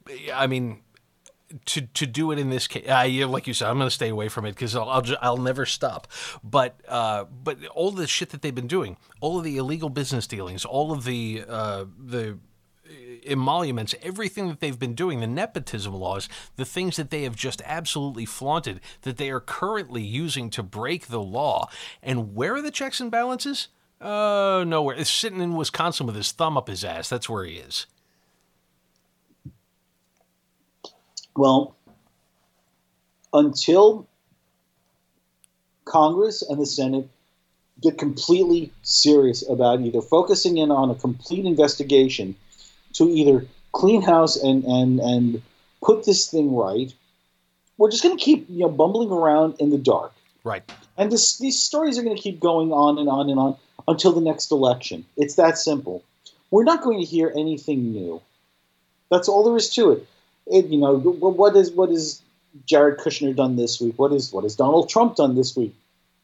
to do it in this case, like you said, I'm going to stay away from it because I'll never stop. But all the shit that they've been doing, all of the illegal business dealings, all of the emoluments, everything that they've been doing, the nepotism laws, the things that they have just absolutely flaunted, that they are currently using to break the law. And where are the checks and balances? Nowhere. It's sitting in Wisconsin with his thumb up his ass. That's where he is. Well, until Congress and the Senate get completely serious about either focusing in on a complete investigation to either clean house and put this thing right, we're just going to keep bumbling around in the dark. Right. And these stories are going to keep going on and on and on until the next election. It's that simple. We're not going to hear anything new. That's all there is to it. What has Jared Kushner done this week? What has Donald Trump done this week?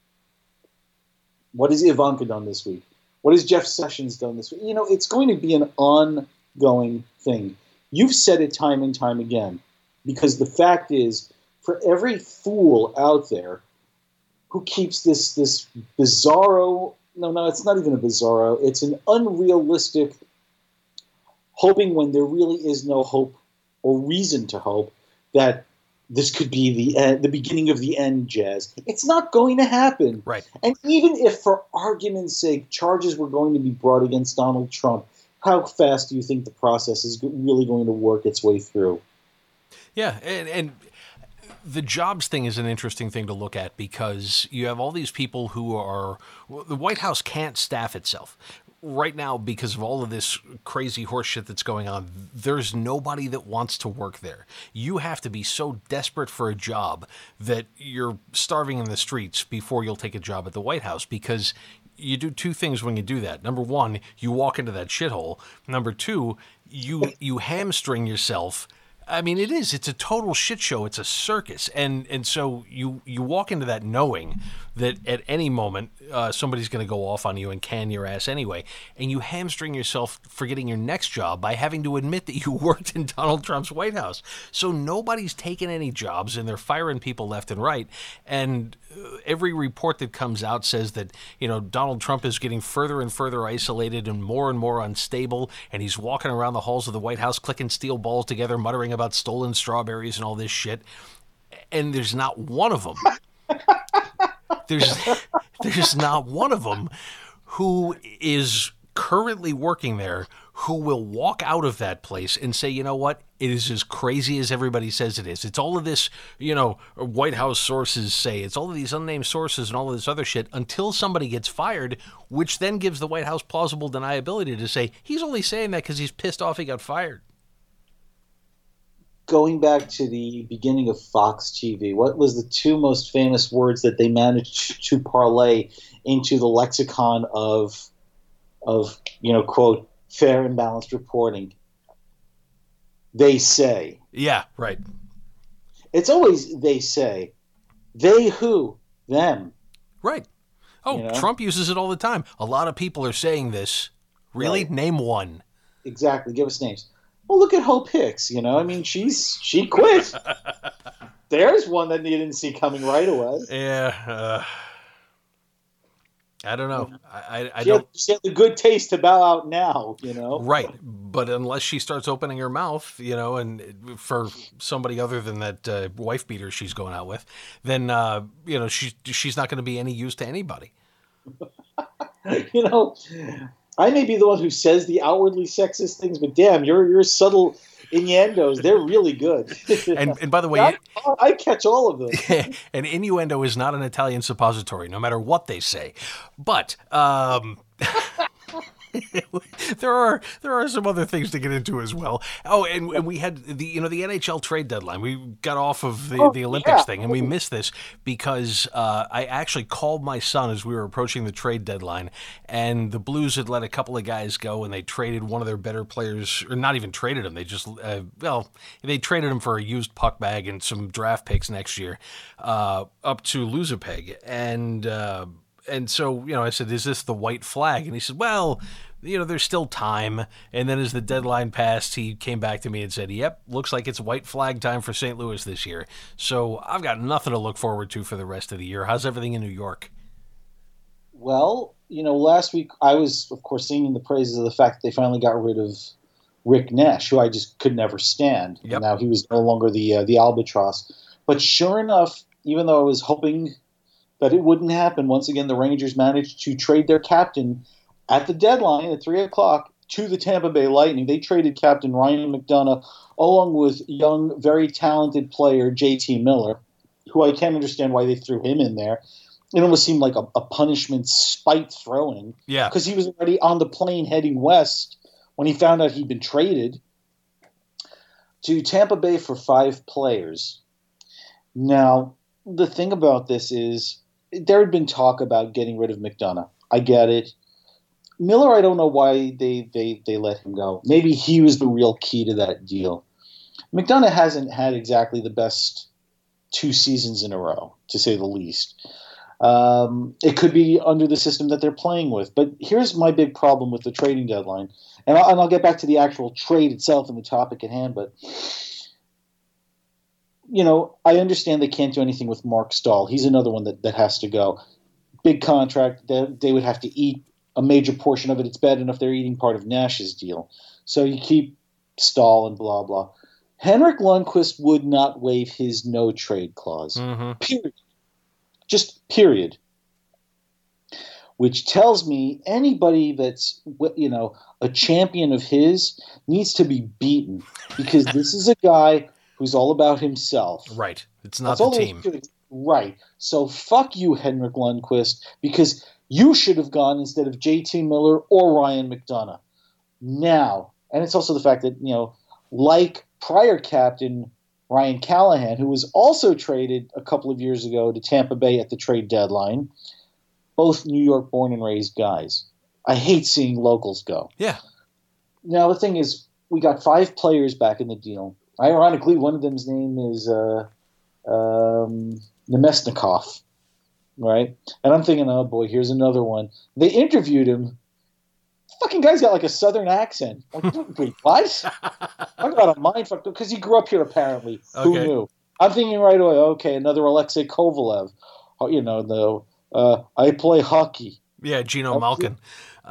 What has Ivanka done this week? What has Jeff Sessions done this week? It's going to be an ongoing thing. You've said it time and time again, because the fact is, for every fool out there who keeps this bizarro, no, it's not even a bizarro, it's an unrealistic hoping when there really is no hope or reason to hope that this could be the beginning of the end, Jazz. It's not going to happen. Right. And even if, for argument's sake, charges were going to be brought against Donald Trump, how fast do you think the process is really going to work its way through? Yeah, and the jobs thing is an interesting thing to look at because you have all these people who are – the White House can't staff itself. Right now, because of all of this crazy horse shit that's going on, there's nobody that wants to work there. You have to be so desperate for a job that you're starving in the streets before you'll take a job at the White House, because you do two things when you do that. Number one, you walk into that shithole. Number two, you hamstring yourself. It's a total shit show. It's a circus. And so you walk into that knowing that at any moment somebody's going to go off on you and can your ass anyway. And you hamstring yourself for getting your next job by having to admit that you worked in Donald Trump's White House. So nobody's taking any jobs, and they're firing people left and right. And every report that comes out says that, Donald Trump is getting further and further isolated and more unstable, and he's walking around the halls of the White House clicking steel balls together, muttering about stolen strawberries and all this shit. And there's not one of them. There's not one of them who is currently working there who will walk out of that place and say, you know what, it is as crazy as everybody says it is. It's all of this, White House sources say. It's all of these unnamed sources and all of this other shit until somebody gets fired, which then gives the White House plausible deniability to say he's only saying that because he's pissed off he got fired. Going back to the beginning of Fox TV, what was the two most famous words that they managed to parlay into the lexicon of quote, fair and balanced reporting? They say. Yeah, right. It's always they say. They who? Them. Right. Oh, Trump uses it all the time. A lot of people are saying this. Really? Right. Name one. Exactly. Give us names. Well, look at Hope Hicks. She quit. There's one that you didn't see coming right away. Yeah. I don't know. I don't. She had the good taste to bow out now. Right. But unless she starts opening her mouth, and for somebody other than that wife beater she's going out with, then she's not going to be any use to anybody. I may be the one who says the outwardly sexist things, but damn, your subtle innuendos, they're really good. And by the way, I catch all of them. An innuendo is not an Italian suppository, no matter what they say. But there are some other things to get into as well. Oh, and we had the NHL trade deadline. We got off of the Olympics thing, and we missed this because I actually called my son as we were approaching the trade deadline, and the Blues had let a couple of guys go, and they traded one of their better players, or not even traded him. They just they traded him for a used puck bag and some draft picks next year, up to Luzapeg, and so, I said, is this the white flag? And he said, well, there's still time. And then as the deadline passed, he came back to me and said, yep, looks like it's white flag time for St. Louis this year. So I've got nothing to look forward to for the rest of the year. How's everything in New York? Well, last week I was, of course, singing the praises of the fact that they finally got rid of Rick Nash, who I just could never stand. Yep. And now he was no longer the albatross. But sure enough, even though I was hoping that it wouldn't happen, once again, the Rangers managed to trade their captain at the deadline at 3 o'clock to the Tampa Bay Lightning. They traded Captain Ryan McDonagh along with young, very talented player JT Miller, who I can't understand why they threw him in there. It almost seemed like a punishment spite throw-in. Yeah. Because he was already on the plane heading west when he found out he'd been traded to Tampa Bay for 5 players. Now, the thing about this is there had been talk about getting rid of McDonagh. I get it. Miller, I don't know why they let him go. Maybe he was the real key to that deal. McDonagh hasn't had exactly the best 2 seasons in a row, to say the least. It could be under the system that they're playing with. But here's my big problem with the trading deadline. And I'll get back to the actual trade itself and the topic at hand, but I understand they can't do anything with Mark Stahl. He's another one that has to go. Big contract. They would have to eat a major portion of it. It's bad enough they're eating part of Nash's deal. So you keep Stahl and blah, blah. Henrik Lundqvist would not waive his no-trade clause. Mm-hmm. Period. Just period. Which tells me anybody that's, a champion of his needs to be beaten. Because this is a guy who's all about himself. Right. It's not the team. Right. So fuck you, Henrik Lundqvist, because you should have gone instead of JT Miller or Ryan McDonagh. Now, and it's also the fact that, like prior captain Ryan Callahan, who was also traded a couple of years ago to Tampa Bay at the trade deadline, both New York born and raised guys. I hate seeing locals go. Yeah. Now, the thing is, we got 5 players back in the deal. Ironically, one of them's name is Nemesnikov. right? And I'm thinking, oh boy, here's another one. They interviewed him. Fucking guy's got like a southern accent. Like, wait, what? Talk about a mind fuck, because he grew up here apparently. Okay. Who knew? I'm thinking right away, okay, another Alexei Kovalev. Oh, you know, I play hockey. Yeah, Geno Malkin.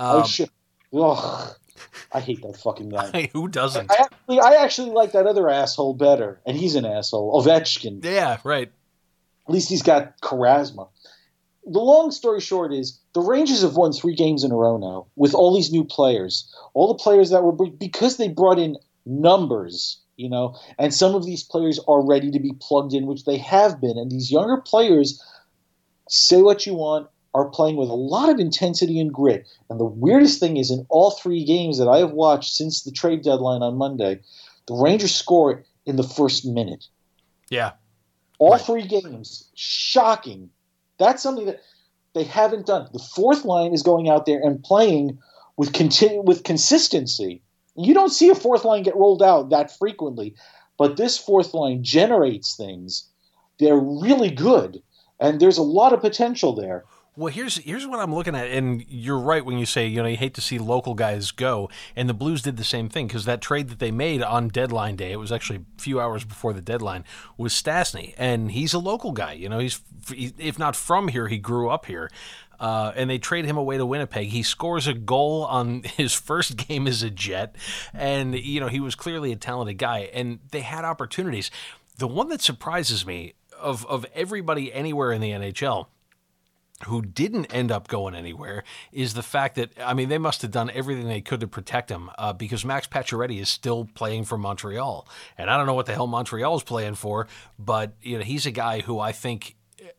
Ugh, I hate that fucking guy. Who doesn't? I actually like that other asshole better, and he's an asshole. Ovechkin. Yeah, right. At least he's got charisma. The long story short is the Rangers have won 3 games in a row now with all these new players. All the players that were because they brought in numbers, you know, and some of these players are ready to be plugged in, which they have been. And these younger players, say what you want, are playing with a lot of intensity and grit. And the weirdest thing is in all 3 games that I have watched since the trade deadline on Monday, the Rangers score in the first minute. Yeah. All 3 games. Shocking. That's something that they haven't done. The fourth line is going out there and playing with consistency. You don't see a fourth line get rolled out that frequently, but this fourth line generates things. They're really good, and there's a lot of potential there. Well, here's what I'm looking at, and you're right when you say, you hate to see local guys go, and the Blues did the same thing, because that trade that they made on deadline day, it was actually a few hours before the deadline, was Stastny, and he's a local guy. He's, if not from here, he grew up here, and they trade him away to Winnipeg. He scores a goal on his first game as a Jet, and, he was clearly a talented guy, and they had opportunities. The one that surprises me, of everybody anywhere in the NHL, who didn't end up going anywhere, is the fact that, they must have done everything they could to protect him, because Max Pacioretty is still playing for Montreal. And I don't know what the hell Montreal's playing for, but he's a guy who I think,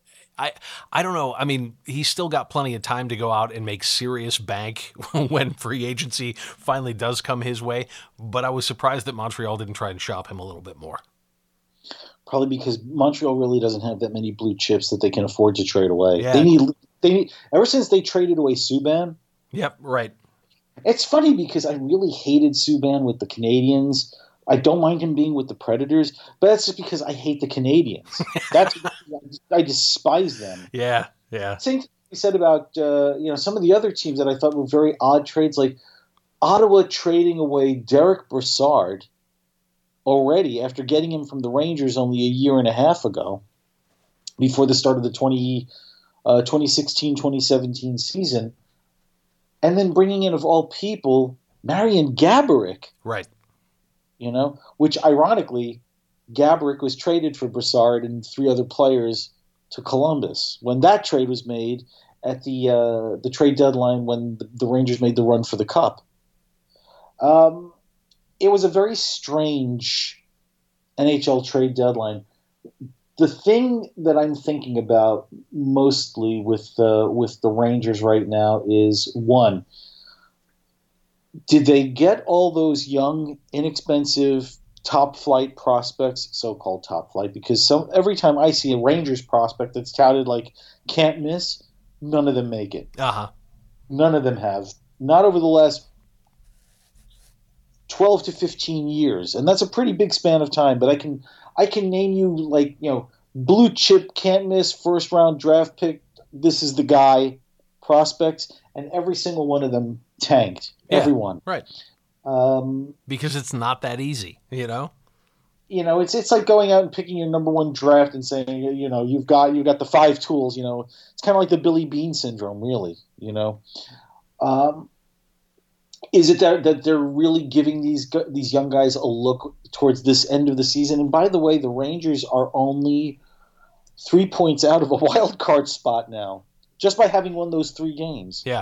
I don't know. He's still got plenty of time to go out and make serious bank when free agency finally does come his way. But I was surprised that Montreal didn't try and shop him a little bit more. Probably because Montreal really doesn't have that many blue chips that they can afford to trade away. Yeah. They need ever since they traded away Subban. Yep, right. It's funny because I really hated Subban with the Canadians. I don't mind him being with the Predators, but that's just because I hate the Canadians. I despise them. Yeah. Same thing we said about some of the other teams that I thought were very odd trades, like Ottawa trading away Derek Brassard already after getting him from the Rangers only a year and a half ago, before the start of the 2016-2017 season, and then bringing in, of all people, Marian Gaborik. Right. Which ironically, Gaborik was traded for Brassard and 3 other players to Columbus when that trade was made at the trade deadline when the Rangers made the run for the Cup. It was a very strange NHL trade deadline. The thing that I'm thinking about mostly with the Rangers right now is, one, did they get all those young, inexpensive, top-flight prospects, so-called top-flight, because every time I see a Rangers prospect that's touted like can't miss, none of them make it. Uh-huh. None of them have. Not over the last 12 to 15 years, and that's a pretty big span of time. But I can name you blue chip, can't miss, first round draft pick. This is the guy prospects, and every single one of them tanked. Yeah, everyone, right? Because it's not that easy, It's like going out and picking your number 1 draft and saying, you've got the 5 tools. It's kind of like the Billy Beane syndrome, really. Is it that they're really giving these young guys a look towards this end of the season? And by the way, the Rangers are only 3 points out of a wild card spot now, just by having won those 3 games. Yeah.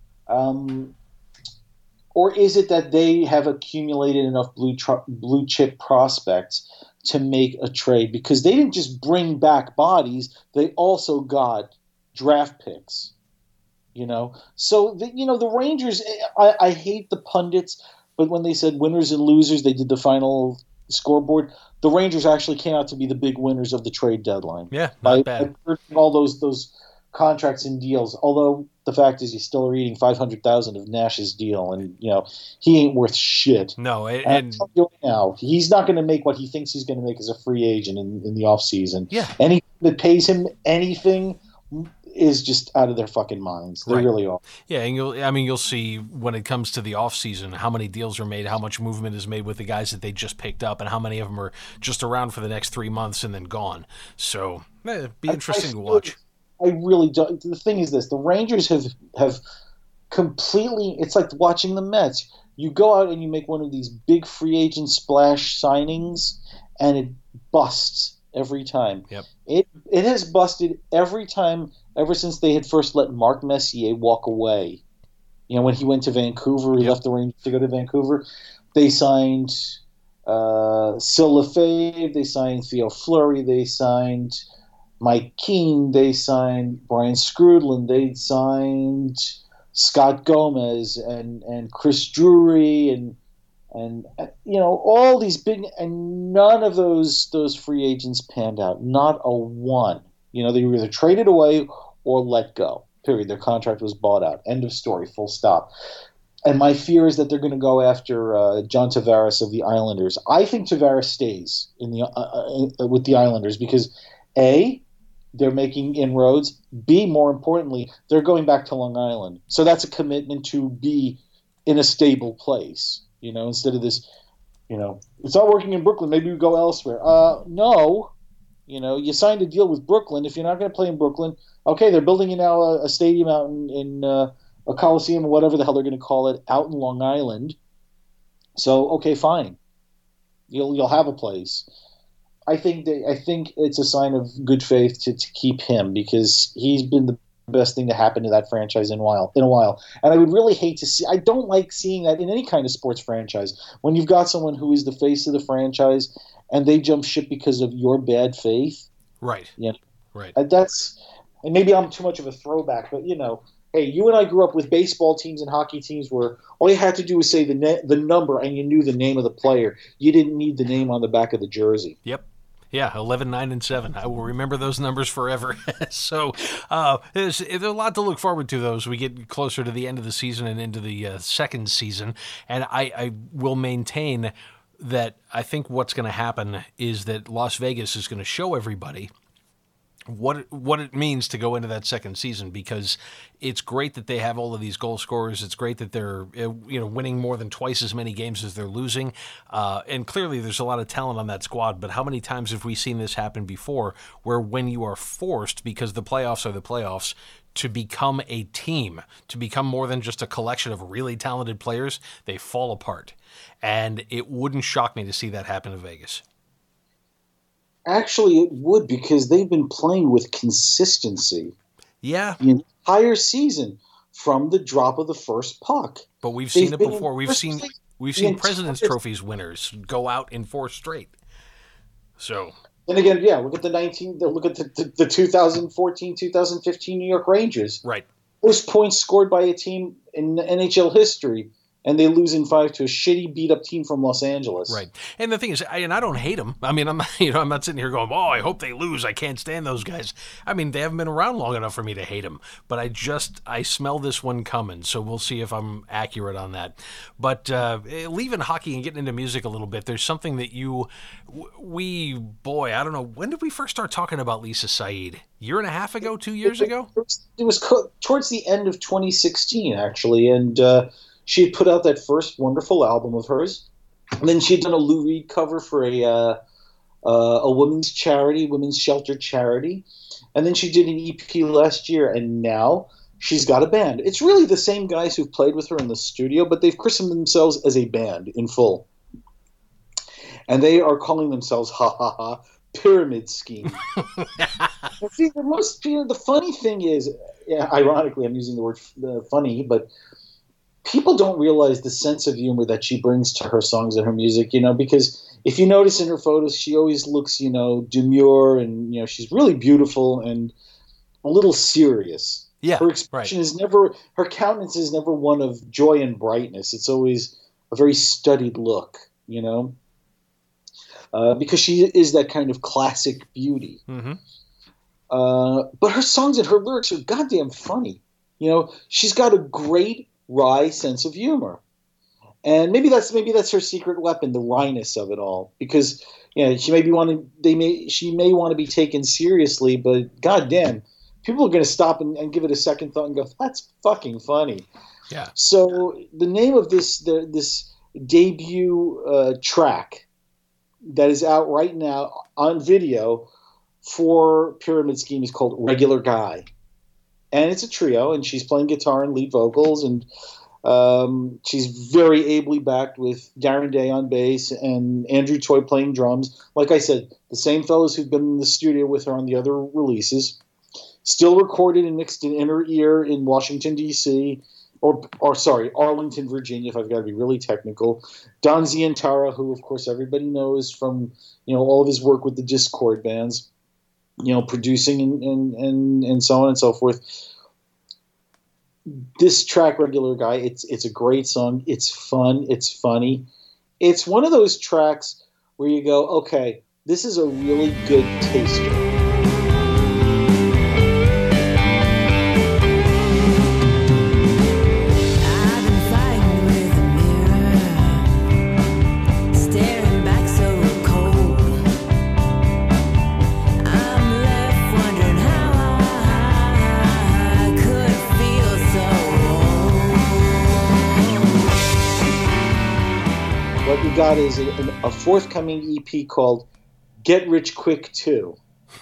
Or is it that they have accumulated enough blue chip prospects to make a trade? Because they didn't just bring back bodies; they also got draft picks. So the Rangers. I hate the pundits, but when they said winners and losers, they did the final scoreboard. The Rangers actually came out to be the big winners of the trade deadline. Yeah, not bad. By all those contracts and deals. Although the fact is, you're still reading $500,000 of Nash's deal, and he ain't worth shit. No, and now he's not going to make what he thinks he's going to make as a free agent in the offseason. Yeah, anything that pays him anything is just out of their fucking minds. They really are. Yeah, and you'll see when it comes to the off season how many deals are made, how much movement is made with the guys that they just picked up, and how many of them are just around for the next 3 months and then gone. So, it'd be interesting to watch. I really don't. The thing is this: the Rangers have completely. It's like watching the Mets. You go out and you make one of these big free agent splash signings, and it busts every time. Yep. It has busted every time ever since they had first let Mark Messier walk away. When he went to Vancouver, he left the Rangers to go to Vancouver. They signed Syl Lefebvre, they signed Theo Fleury, they signed Mike Keane, they signed Brian Skrudland, they signed Scott Gomez and Chris Drury and all these big, and none of those free agents panned out. Not a one. They were either traded away or let go. Period. Their contract was bought out. End of story. Full stop. And my fear is that they're going to go after John Tavares of the Islanders. I think Tavares stays in with the Islanders because A, they're making inroads. B, more importantly, they're going back to Long Island. So that's a commitment to be in a stable place. Instead of this, it's not working in Brooklyn. Maybe we go elsewhere. No, you signed a deal with Brooklyn. If you're not going to play in Brooklyn, okay, they're building now a stadium out in a Coliseum or whatever the hell they're going to call it out in Long Island. So okay, fine, you'll have a place. I think it's a sign of good faith to keep him because he's been the best thing to happen to that franchise in a while. And I would really hate to see. I don't like seeing that in any kind of sports franchise when you've got someone who is the face of the franchise and they jump ship because of your bad faith. Right. Right. And maybe I'm too much of a throwback, but hey, you and I grew up with baseball teams and hockey teams where all you had to do was say the number and you knew the name of the player. You didn't need the name on the back of the jersey. Yep. Yeah, 11, 9, and 7. I will remember those numbers forever. So there's a lot to look forward to, though, as we get closer to the end of the season and into the second season. And I will maintain that I think what's going to happen is that Las Vegas is going to show everybody what it means to go into that second season, because it's great that they have all of these goal scorers. It's great that they're winning more than twice as many games as they're losing, and clearly there's a lot of talent on that squad. But how many times have we seen this happen before, where when you are forced, because the playoffs are the playoffs, to become a team, to become more than just a collection of really talented players, they fall apart, and it wouldn't shock me to see that happen in Vegas. Actually, it would, because they've been playing with consistency. Yeah. The entire season from the drop of the first puck. But we've seen it before. We've seen President's Trophies winners go out in 4 straight. So. Then again, look at the 2014-2015 New York Rangers. Right. Most points scored by a team in NHL history. And they lose in 5 to a shitty, beat-up team from Los Angeles. Right. And the thing is, I don't hate them. I mean, I'm not sitting here going, I hope they lose. I can't stand those guys. I mean, they haven't been around long enough for me to hate them. But I smell this one coming, so we'll see if I'm accurate on that. But leaving hockey and getting into music a little bit, there's something that I don't know, when did we first start talking about Lisa Said? Year and a half ago, 2 years ago? It was towards the end of 2016, actually, and she had put out that first wonderful album of hers, and then she had done a Lou Reed cover for a women's shelter charity, and then she did an EP last year, and now she's got a band. It's really the same guys who've played with her in the studio, but they've christened themselves as a band in full, and they are calling themselves Pyramid Scheme. See, the funny thing is, ironically, I'm using the word funny, but people don't realize the sense of humor that she brings to her songs and her music, because if you notice in her photos, she always looks, demure, and, she's really beautiful and a little serious. Yeah, her expression is never, her countenance is never one of joy and brightness. It's always a very studied look, because she is that kind of classic beauty. Mm-hmm. But her songs and her lyrics are goddamn funny. She's got a great wry sense of humor, and maybe that's her secret weapon, the wryness of it all. Because she may want to be taken seriously, but goddamn, people are going to stop and give it a second thought and go, that's fucking funny. Yeah. So the name of this debut track that is out right now on video for Pyramid Scheme is called Regular Guy. And it's a trio, and she's playing guitar and lead vocals, and she's very ably backed with Darren Day on bass and Andrew Toy playing drums. Like I said, the same fellows who've been in the studio with her on the other releases. Still recorded and mixed in Inner Ear in Washington, D.C., or sorry, Arlington, Virginia, if I've got to be really technical. Don Zientara, who, of course, everybody knows from, all of his work with the Discord bands, producing and so on and so forth. This track, Regular Guy, it's a great song. It's fun. It's funny. It's one of those tracks where you go, okay, this is a really good taster. What we got is a forthcoming EP called Get Rich Quick 2.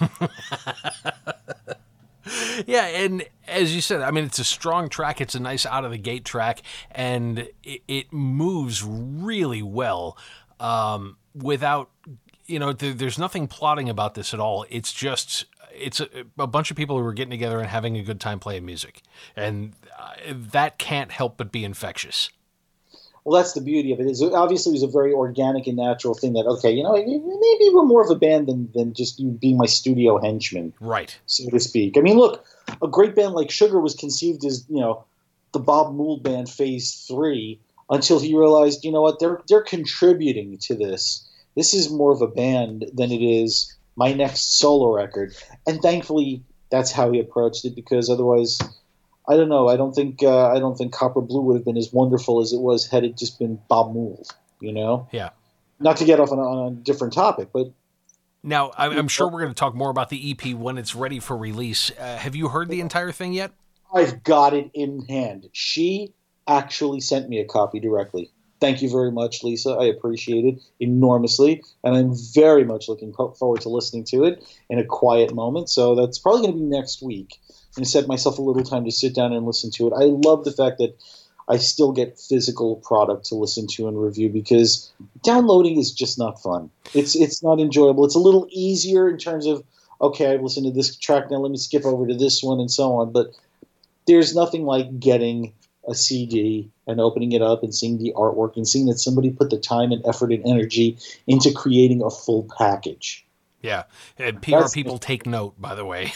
Yeah, and as you said, I mean, it's a strong track. It's a nice out-of-the-gate track, and it moves really well without, there's nothing plotting about this at all. It's just, it's a bunch of people who are getting together and having a good time playing music, and that can't help but be infectious. Well, that's the beauty of it. Obviously, it was a very organic and natural thing that, okay, maybe we're more of a band than just you being my studio henchman. Right. So to speak. I mean, look, a great band like Sugar was conceived as, the Bob Mould Band Phase 3 until he realized, what, they're contributing to this. This is more of a band than it is my next solo record. And thankfully, that's how he approached it, because otherwise, I don't know. I don't think Copper Blue would have been as wonderful as it was had it just been Bob Mould. Yeah. Not to get off on a different topic, but now I'm sure we're going to talk more about the EP when it's ready for release. Have you heard the entire thing yet? I've got it in hand. She actually sent me a copy directly. Thank you very much, Lisa. I appreciate it enormously, and I'm very much looking forward to listening to it in a quiet moment. So that's probably going to be next week. And set myself a little time to sit down and listen to it. I love the fact that I still get physical product to listen to and review, because downloading is just not fun. It's not enjoyable. It's a little easier in terms of, okay, I've listened to this track, now let me skip over to this one and so on. But there's nothing like getting a CD and opening it up and seeing the artwork and seeing that somebody put the time and effort and energy into creating a full package. Yeah, and PR people take note, by the way.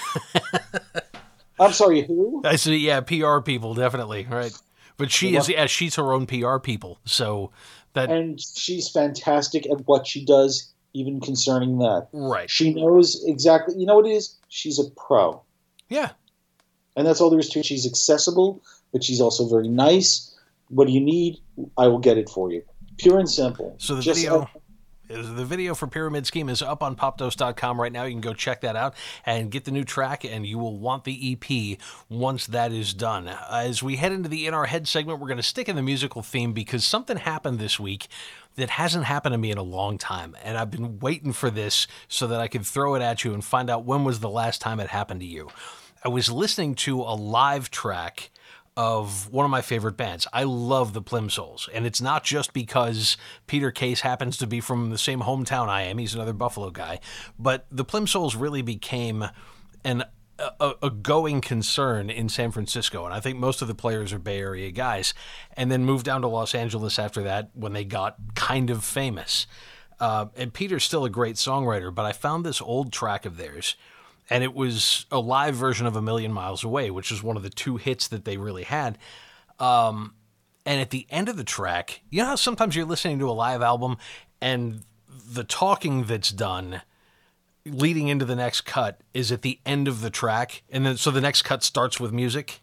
I'm sorry, who? I see. Yeah, PR people, definitely, right. But she's her own PR people, so that. And she's fantastic at what she does, even concerning that. Right. She knows exactly. You know what it is? She's a pro. Yeah. And that's all there is to it. She's accessible, but she's also very nice. What do you need? I will get it for you. Pure and simple. So the video for Pyramid Scheme is up on popdose.com right now. You can go check that out and get the new track, and you will want the EP once that is done. As we head into the In Our Head segment, we're going to stick in the musical theme because something happened this week that hasn't happened to me in a long time, and I've been waiting for this so that I could throw it at you and find out when was the last time it happened to you. I was listening to a live track of one of my favorite bands. I love the Plimsouls, and it's not just because Peter Case happens to be from the same hometown I am. He's another Buffalo guy, but the Plimsouls really became a going concern in San Francisco, and I think most of the players are Bay Area guys, and then moved down to Los Angeles after that when they got kind of famous. And Peter's still a great songwriter, but I found this old track of theirs, and it was a live version of A Million Miles Away, which was one of the two hits that they really had. And at the end of the track, you know how sometimes you're listening to a live album and the talking that's done leading into the next cut is at the end of the track, and then so the next cut starts with music?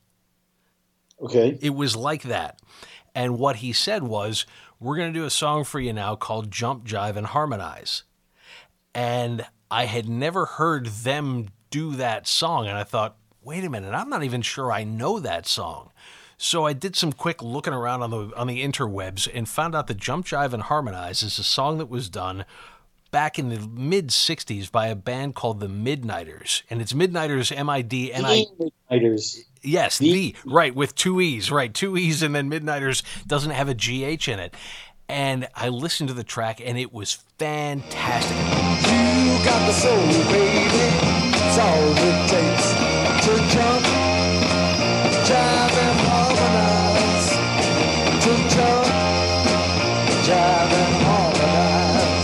Okay. It was like that. And what he said was, we're going to do a song for you now called Jump, Jive, and Harmonize. And I had never heard them do that song, and I thought, wait a minute, I'm not even sure I know that song. So I did some quick looking around on the interwebs and found out that Jump Jive and Harmonize is a song that was done back in the mid 60s by a band called the Midnighters. And it's Midnighters, M-I-D-N-I... Midnighters. Yes, the, right, with two E's, right, two E's, and then Midnighters doesn't have a G-H in it. And I listened to the track, and it was fantastic. You got the soul, baby. It's all it takes to jump, jive, and harmonize. To jump, jive, and harmonize.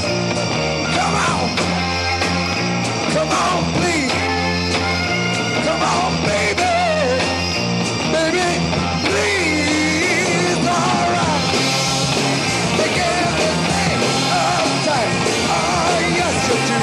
Come on, please. Come on, baby. Baby, please. All right. Take everything uptight. Oh, yes, you do.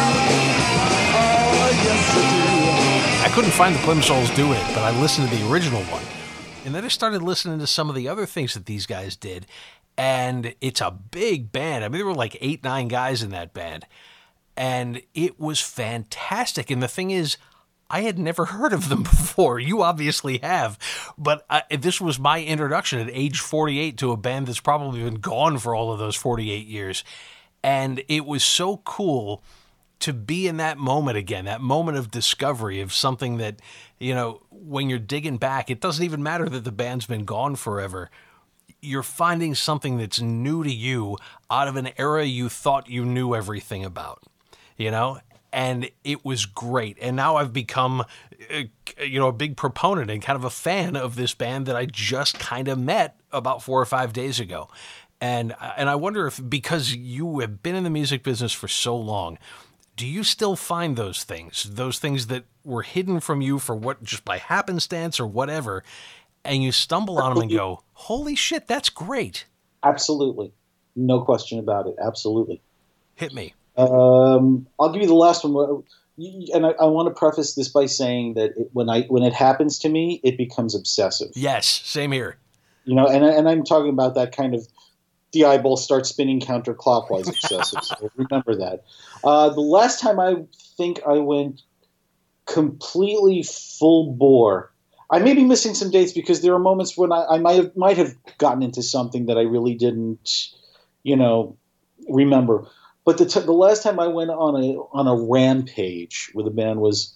Oh, yes, you do. I couldn't find the Plimsolls doing it, but I listened to the original one. And then I started listening to some of the other things that these guys did. And it's a big band. I mean, there were like 8, 9 guys in that band. And it was fantastic. And the thing is, I had never heard of them before. You obviously have. But this was my introduction at age 48 to a band that's probably been gone for all of those 48 years. And it was so cool to be in that moment again, that moment of discovery of something that, you know, when you're digging back, it doesn't even matter that the band's been gone forever. You're finding something that's new to you out of an era you thought you knew everything about, you know? And it was great. And now I've become, you know, a big proponent and kind of a fan of this band that I just kind of met about 4 or 5 days ago. And I wonder if, because you have been in the music business for so long, do you still find those things that were hidden from you for what, just by happenstance or whatever, and you stumble on them and go, holy shit, that's great? Absolutely. No question about it. Absolutely. Hit me. I'll give you the last one. And I want to preface this by saying that when it happens to me, it becomes obsessive. Yes, same here. You know, and I'm talking about that kind of the eyeball starts spinning counterclockwise obsessive. So remember that. The last time I think I went completely full bore. I may be missing some dates because there are moments when I might have gotten into something that I really didn't, you know, remember. But the last time I went on a rampage with a band was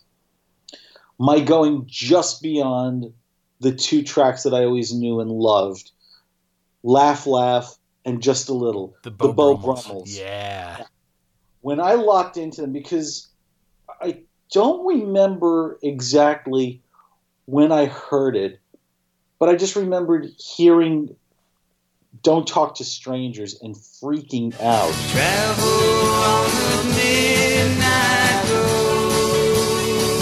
my going just beyond the 2 tracks that I always knew and loved, Laugh, Laugh, and Just a Little, the Beau Brummels. Yeah. When I locked into them, because I don't remember exactly when I heard it, but I just remembered hearing Don't Talk to Strangers and freaking out. Travel on the midnight road,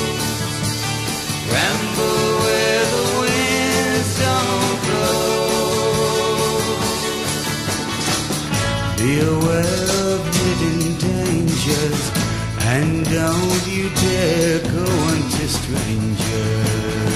ramble where the winds don't blow. Be aware of hidden dangers, and don't you dare go unto strangers.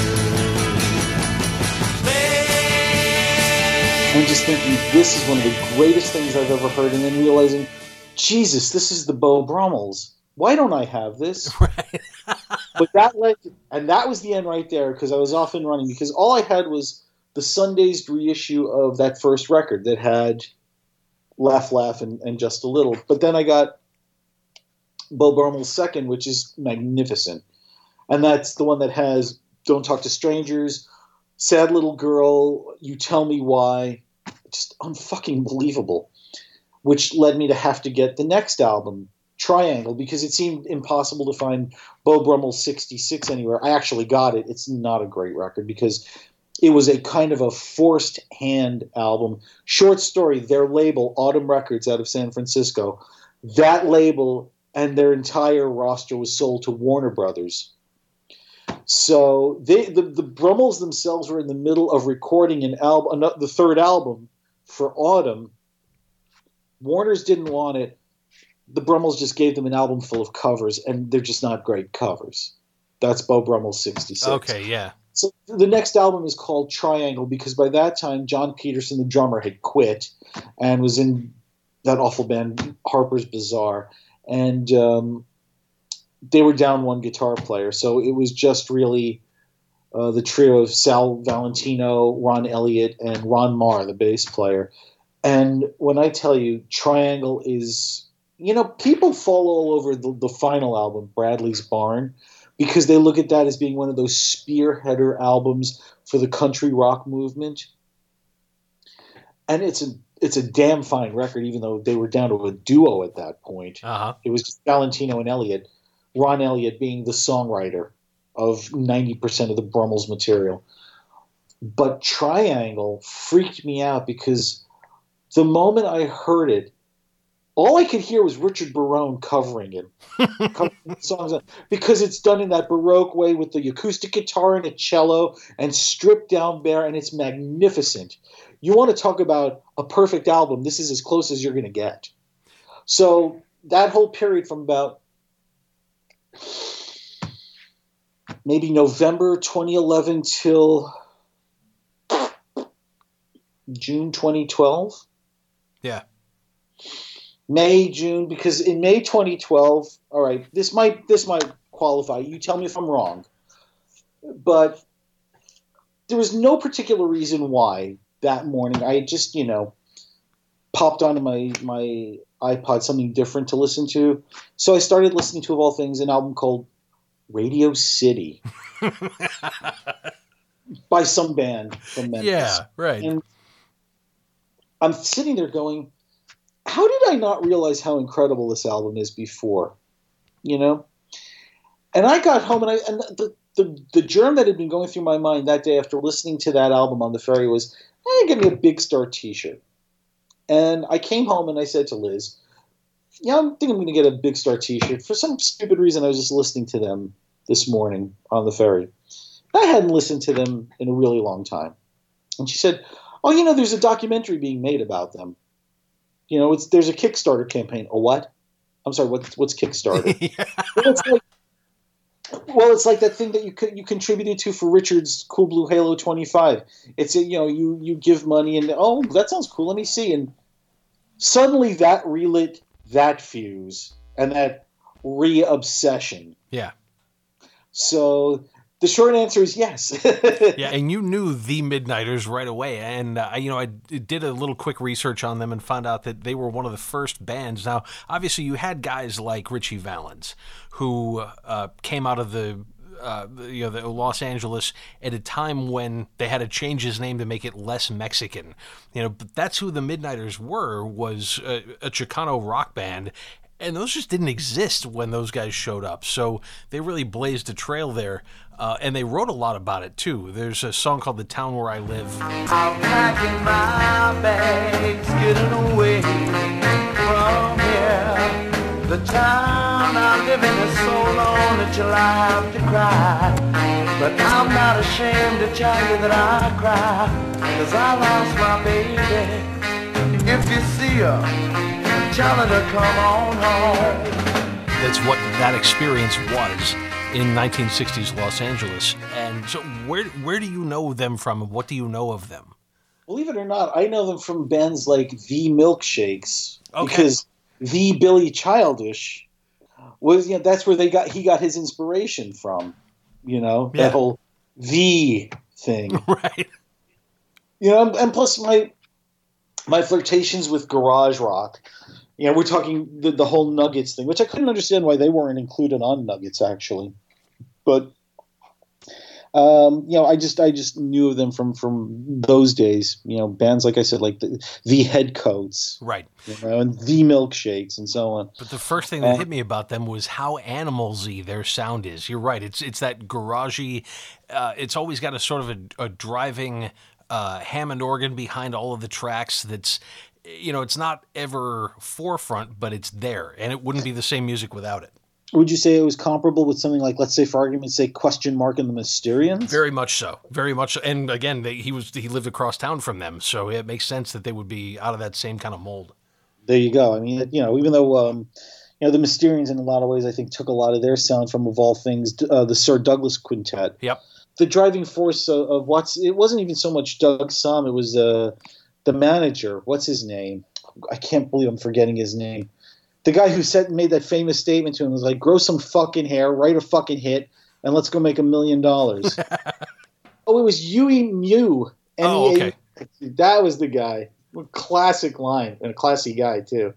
And just thinking, this is one of the greatest things I've ever heard, and then realizing, Jesus, this is the Beau Brummels. Why don't I have this? Right. But that led, and that was the end right there, because I was off and running, because all I had was the Sundazed reissue of that first record that had Laugh, Laugh, and Just a Little. But then I got Beau Brummels' second, which is magnificent. And that's the one that has Don't Talk to Strangers, Sad Little Girl, You Tell Me Why, just unfucking believable, which led me to have to get the next album, Triangle, because it seemed impossible to find Beau Brummels 66 anywhere. I actually got it. It's not a great record because it was a kind of a forced hand album. Short Story, their label, Autumn Records out of San Francisco, that label and their entire roster was sold to Warner Brothers. So the Brummels themselves were in the middle of recording an album, the third album for Autumn. Warner's didn't want it. The Brummels just gave them an album full of covers, and they're just not great covers. That's Beau Brummels 66. Okay, yeah. So the next album is called Triangle because by that time John Peterson, the drummer, had quit and was in that awful band Harper's Bazaar, and they were down one guitar player. So it was just really the trio of Sal Valentino, Ron Elliott, and Ron Marr, the bass player. And when I tell you, Triangle is, people fall all over the final album, Bradley's Barn, because they look at that as being one of those spearheader albums for the country rock movement. And it's a damn fine record, even though they were down to a duo at that point. Uh-huh. It was just Valentino and Elliott, Ron Elliott being the songwriter of 90% of the Brummels material. But Triangle freaked me out because the moment I heard it, all I could hear was Richard Barone covering it. Covering the songs, because it's done in that Baroque way with the acoustic guitar and a cello and stripped down bare, and it's magnificent. You want to talk about a perfect album, this is as close as you're going to get. So that whole period from about maybe November 2011 till June 2012. Yeah. May, June, because in May 2012, all right, this might qualify. You tell me if I'm wrong. But there was no particular reason why that morning I just, popped onto my iPod something different to listen to. So I started listening to, of all things, an album called Radio City by some band from Memphis. Yeah, right. And I'm sitting there going, how did I not realize how incredible this album is before? And I got home, and the germ that had been going through my mind that day after listening to that album on the ferry was, hey, get me a Big Star t-shirt. And I came home and I said to Liz, I think I'm going to get a Big Star t-shirt. For some stupid reason, I was just listening to them this morning on the ferry. I hadn't listened to them in a really long time. And she said, oh, there's a documentary being made about them. There's a Kickstarter campaign. A what? I'm sorry, what's Kickstarter? Yeah. It's like that thing that you contributed to for Richard's Cool Blue Halo 25. It's you give money and that sounds cool. Let me see. And suddenly that relit that fuse and that re-obsession. Yeah. So the short answer is yes. Yeah, and you knew the Midnighters right away, and I did a little quick research on them and found out that they were one of the first bands. Now, obviously, you had guys like Ritchie Valens, who came out of the Los Angeles at a time when they had to change his name to make it less Mexican. But that's who the Midnighters was a Chicano rock band. And those just didn't exist when those guys showed up. So they really blazed a trail there. And they wrote a lot about it, too. There's a song called The Town Where I Live. I'm packing my bags, getting away from here. The town I live in is so long that you'll have to cry. But I'm not ashamed to tell you that I cry, 'cause I lost my baby. If you see her, tell her to come on home. That's what that experience was in 1960s Los Angeles. And so where do you know them from? What do you know of them? Believe it or not, I know them from bands like The Milkshakes. Okay. Because The Billy Childish was, that's where he got his inspiration from. Yeah. That whole The thing. Right. And plus my flirtations with garage rock. We're talking the whole Nuggets thing, which I couldn't understand why they weren't included on Nuggets, actually. But, I just knew of them from those days. Bands, like I said, like the Headcoats. Right. And The Milkshakes and so on. But the first thing that hit me about them was how animal-y their sound is. You're right. It's that garagey. It's always got a sort of a driving Hammond organ behind all of the tracks that's, it's not ever forefront, but it's there, and it wouldn't be the same music without it. Would you say it was comparable with something like, let's say, for argument's sake, Question Mark and the Mysterians? Very much so. Very much so. And again, he lived across town from them, so it makes sense that they would be out of that same kind of mold. There you go. I mean, even though the Mysterians in a lot of ways, I think, took a lot of their sound from, of all things, the Sir Douglas Quintet. Yep. The driving force of it wasn't even so much Doug Somm, it was the manager. What's his name? I can't believe I'm forgetting his name. The guy who made that famous statement to him was like, grow some fucking hair, write a fucking hit, and let's go make $1 million. Oh, it was Yui Mew. Oh, okay. That was the guy. Classic line, and a classy guy too.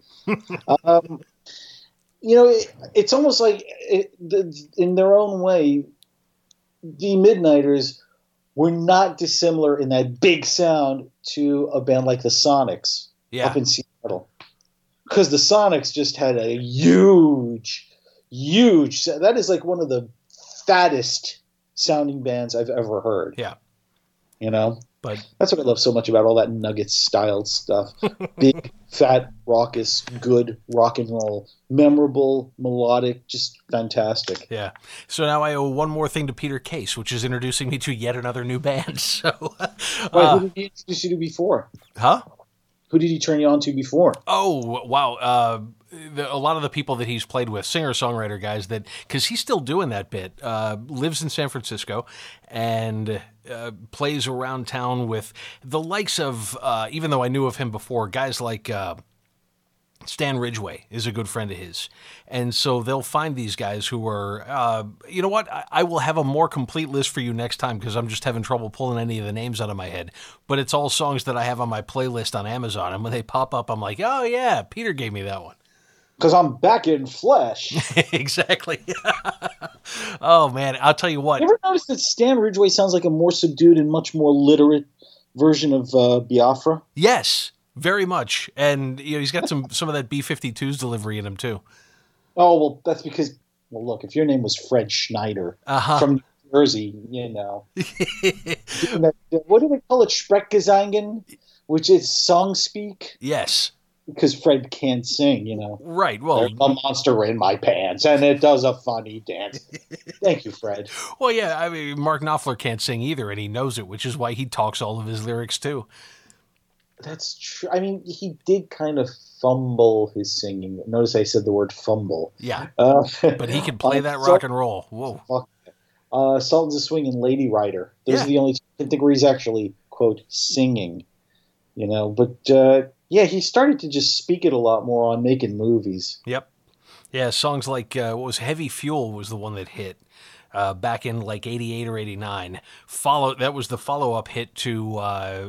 It's almost like in their own way, the Midnighters were not dissimilar in that big sound to a band like the Sonics up in Seattle. Because the Sonics just had a huge, that is like one of the fattest sounding bands I've ever heard. Yeah. But that's what I love so much about all that Nuggets-styled stuff. Big, fat, raucous, good rock and roll. Memorable, melodic, just fantastic. Yeah. So now I owe one more thing to Peter Case, which is introducing me to yet another new band. So, who did he introduce you to before? Huh? Who did he turn you on to before? Oh, wow. A lot of the people that he's played with, singer-songwriter guys, because he's still doing that bit, lives in San Francisco and plays around town with the likes of, even though I knew of him before, guys like Stan Ridgway is a good friend of his. And so they'll find these guys who are, you know what, I will have a more complete list for you next time because I'm just having trouble pulling any of the names out of my head. But it's all songs that I have on my playlist on Amazon. And when they pop up, I'm like, oh yeah, Peter gave me that one. Because I'm back in flesh. Exactly. Oh, man. I'll tell you what. You ever notice that Stan Ridgway sounds like a more subdued and much more literate version of Biafra? Yes, very much. And he's got some of that B-52's delivery in him, too. Oh, well, that's because, look, if your name was Fred Schneider from New Jersey, what do they call it? Sprechgesang, which is song speak? Yes. Because Fred can't sing, Right. Well, there's a monster in my pants, and it does a funny dance. Thank you, Fred. Well, yeah. I mean, Mark Knopfler can't sing either, and he knows it, which is why he talks all of his lyrics too. That's true. I mean, he did kind of fumble his singing. Notice I said the word fumble. Yeah. But he can play that rock and roll. Whoa. Sultans of Swing and Lady Rider. Those are the only two I can think where he's actually quote singing. But. Yeah, he started to just speak it a lot more on making movies. Yep. Yeah, songs like, what was Heavy Fuel was the one that hit back in like 88 or 89. That was the follow-up hit to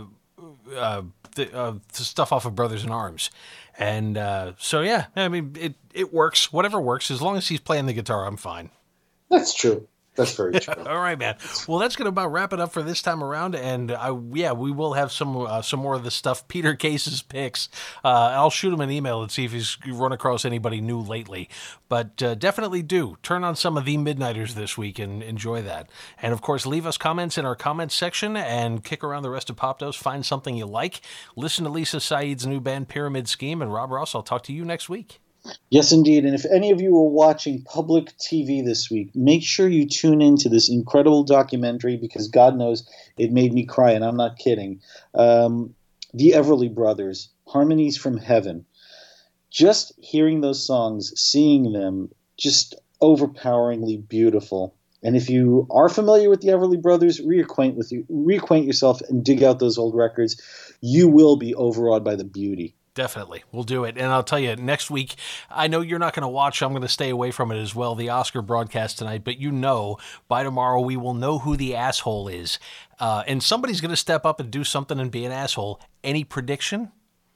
the stuff off of Brothers in Arms. And so, yeah, I mean, it works. Whatever works. As long as he's playing the guitar, I'm fine. That's true. That's very true. All right, man. Well, that's going to about wrap it up for this time around. And we will have some more of the stuff. Peter Case's picks. I'll shoot him an email and see if he's run across anybody new lately. But definitely do turn on some of the Midnighters this week and enjoy that. And of course, leave us comments in our comments section and kick around the rest of Pop Dose. Find something you like. Listen to Lisa Said's new band Pyramid Scheme. And Rob Ross, I'll talk to you next week. Yes, indeed. And if any of you are watching public TV this week, make sure you tune into this incredible documentary because God knows it made me cry, and I'm not kidding. The Everly Brothers, Harmonies from Heaven. Just hearing those songs, seeing them, just overpoweringly beautiful. And if you are familiar with the Everly Brothers, reacquaint yourself and dig out those old records. You will be overawed by the beauty. Definitely. We'll do it. And I'll tell you, next week, I know you're not going to watch. I'm going to stay away from it as well, the Oscar broadcast tonight. But by tomorrow, we will know who the asshole is. And somebody's going to step up and do something and be an asshole. Any prediction?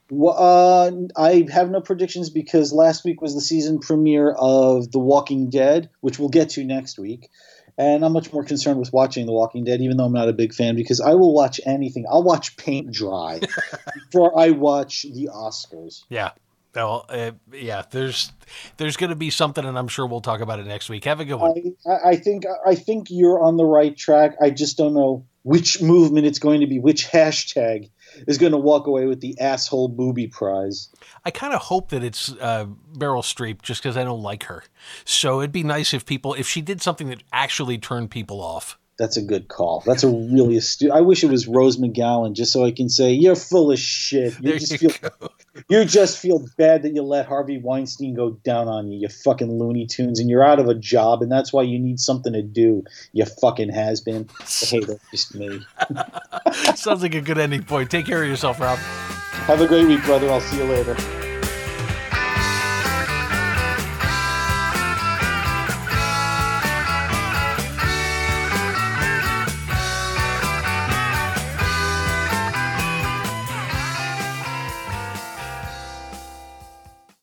Well, I have no predictions because last week was the season premiere of The Walking Dead, which we'll get to next week. And I'm much more concerned with watching The Walking Dead, even though I'm not a big fan, because I will watch anything. I'll watch paint dry before I watch the Oscars. Yeah. Well, there's going to be something, and I'm sure we'll talk about it next week. Have a good one. I think you're on the right track. I just don't know which movement it's going to be, which hashtag is going to walk away with the asshole booby prize. I kind of hope that it's Meryl Streep just because I don't like her. So it'd be nice if she did something that actually turned people off. That's a good call. That's a really astute. I wish it was Rose McGowan just so I can say, you're full of shit. You just feel bad that you let Harvey Weinstein go down on you, you fucking Looney Tunes, and you're out of a job, and that's why you need something to do, you fucking has-been. Hey, that's just me. Sounds like a good ending point. Take care of yourself, Rob. Have a great week, brother. I'll see you later.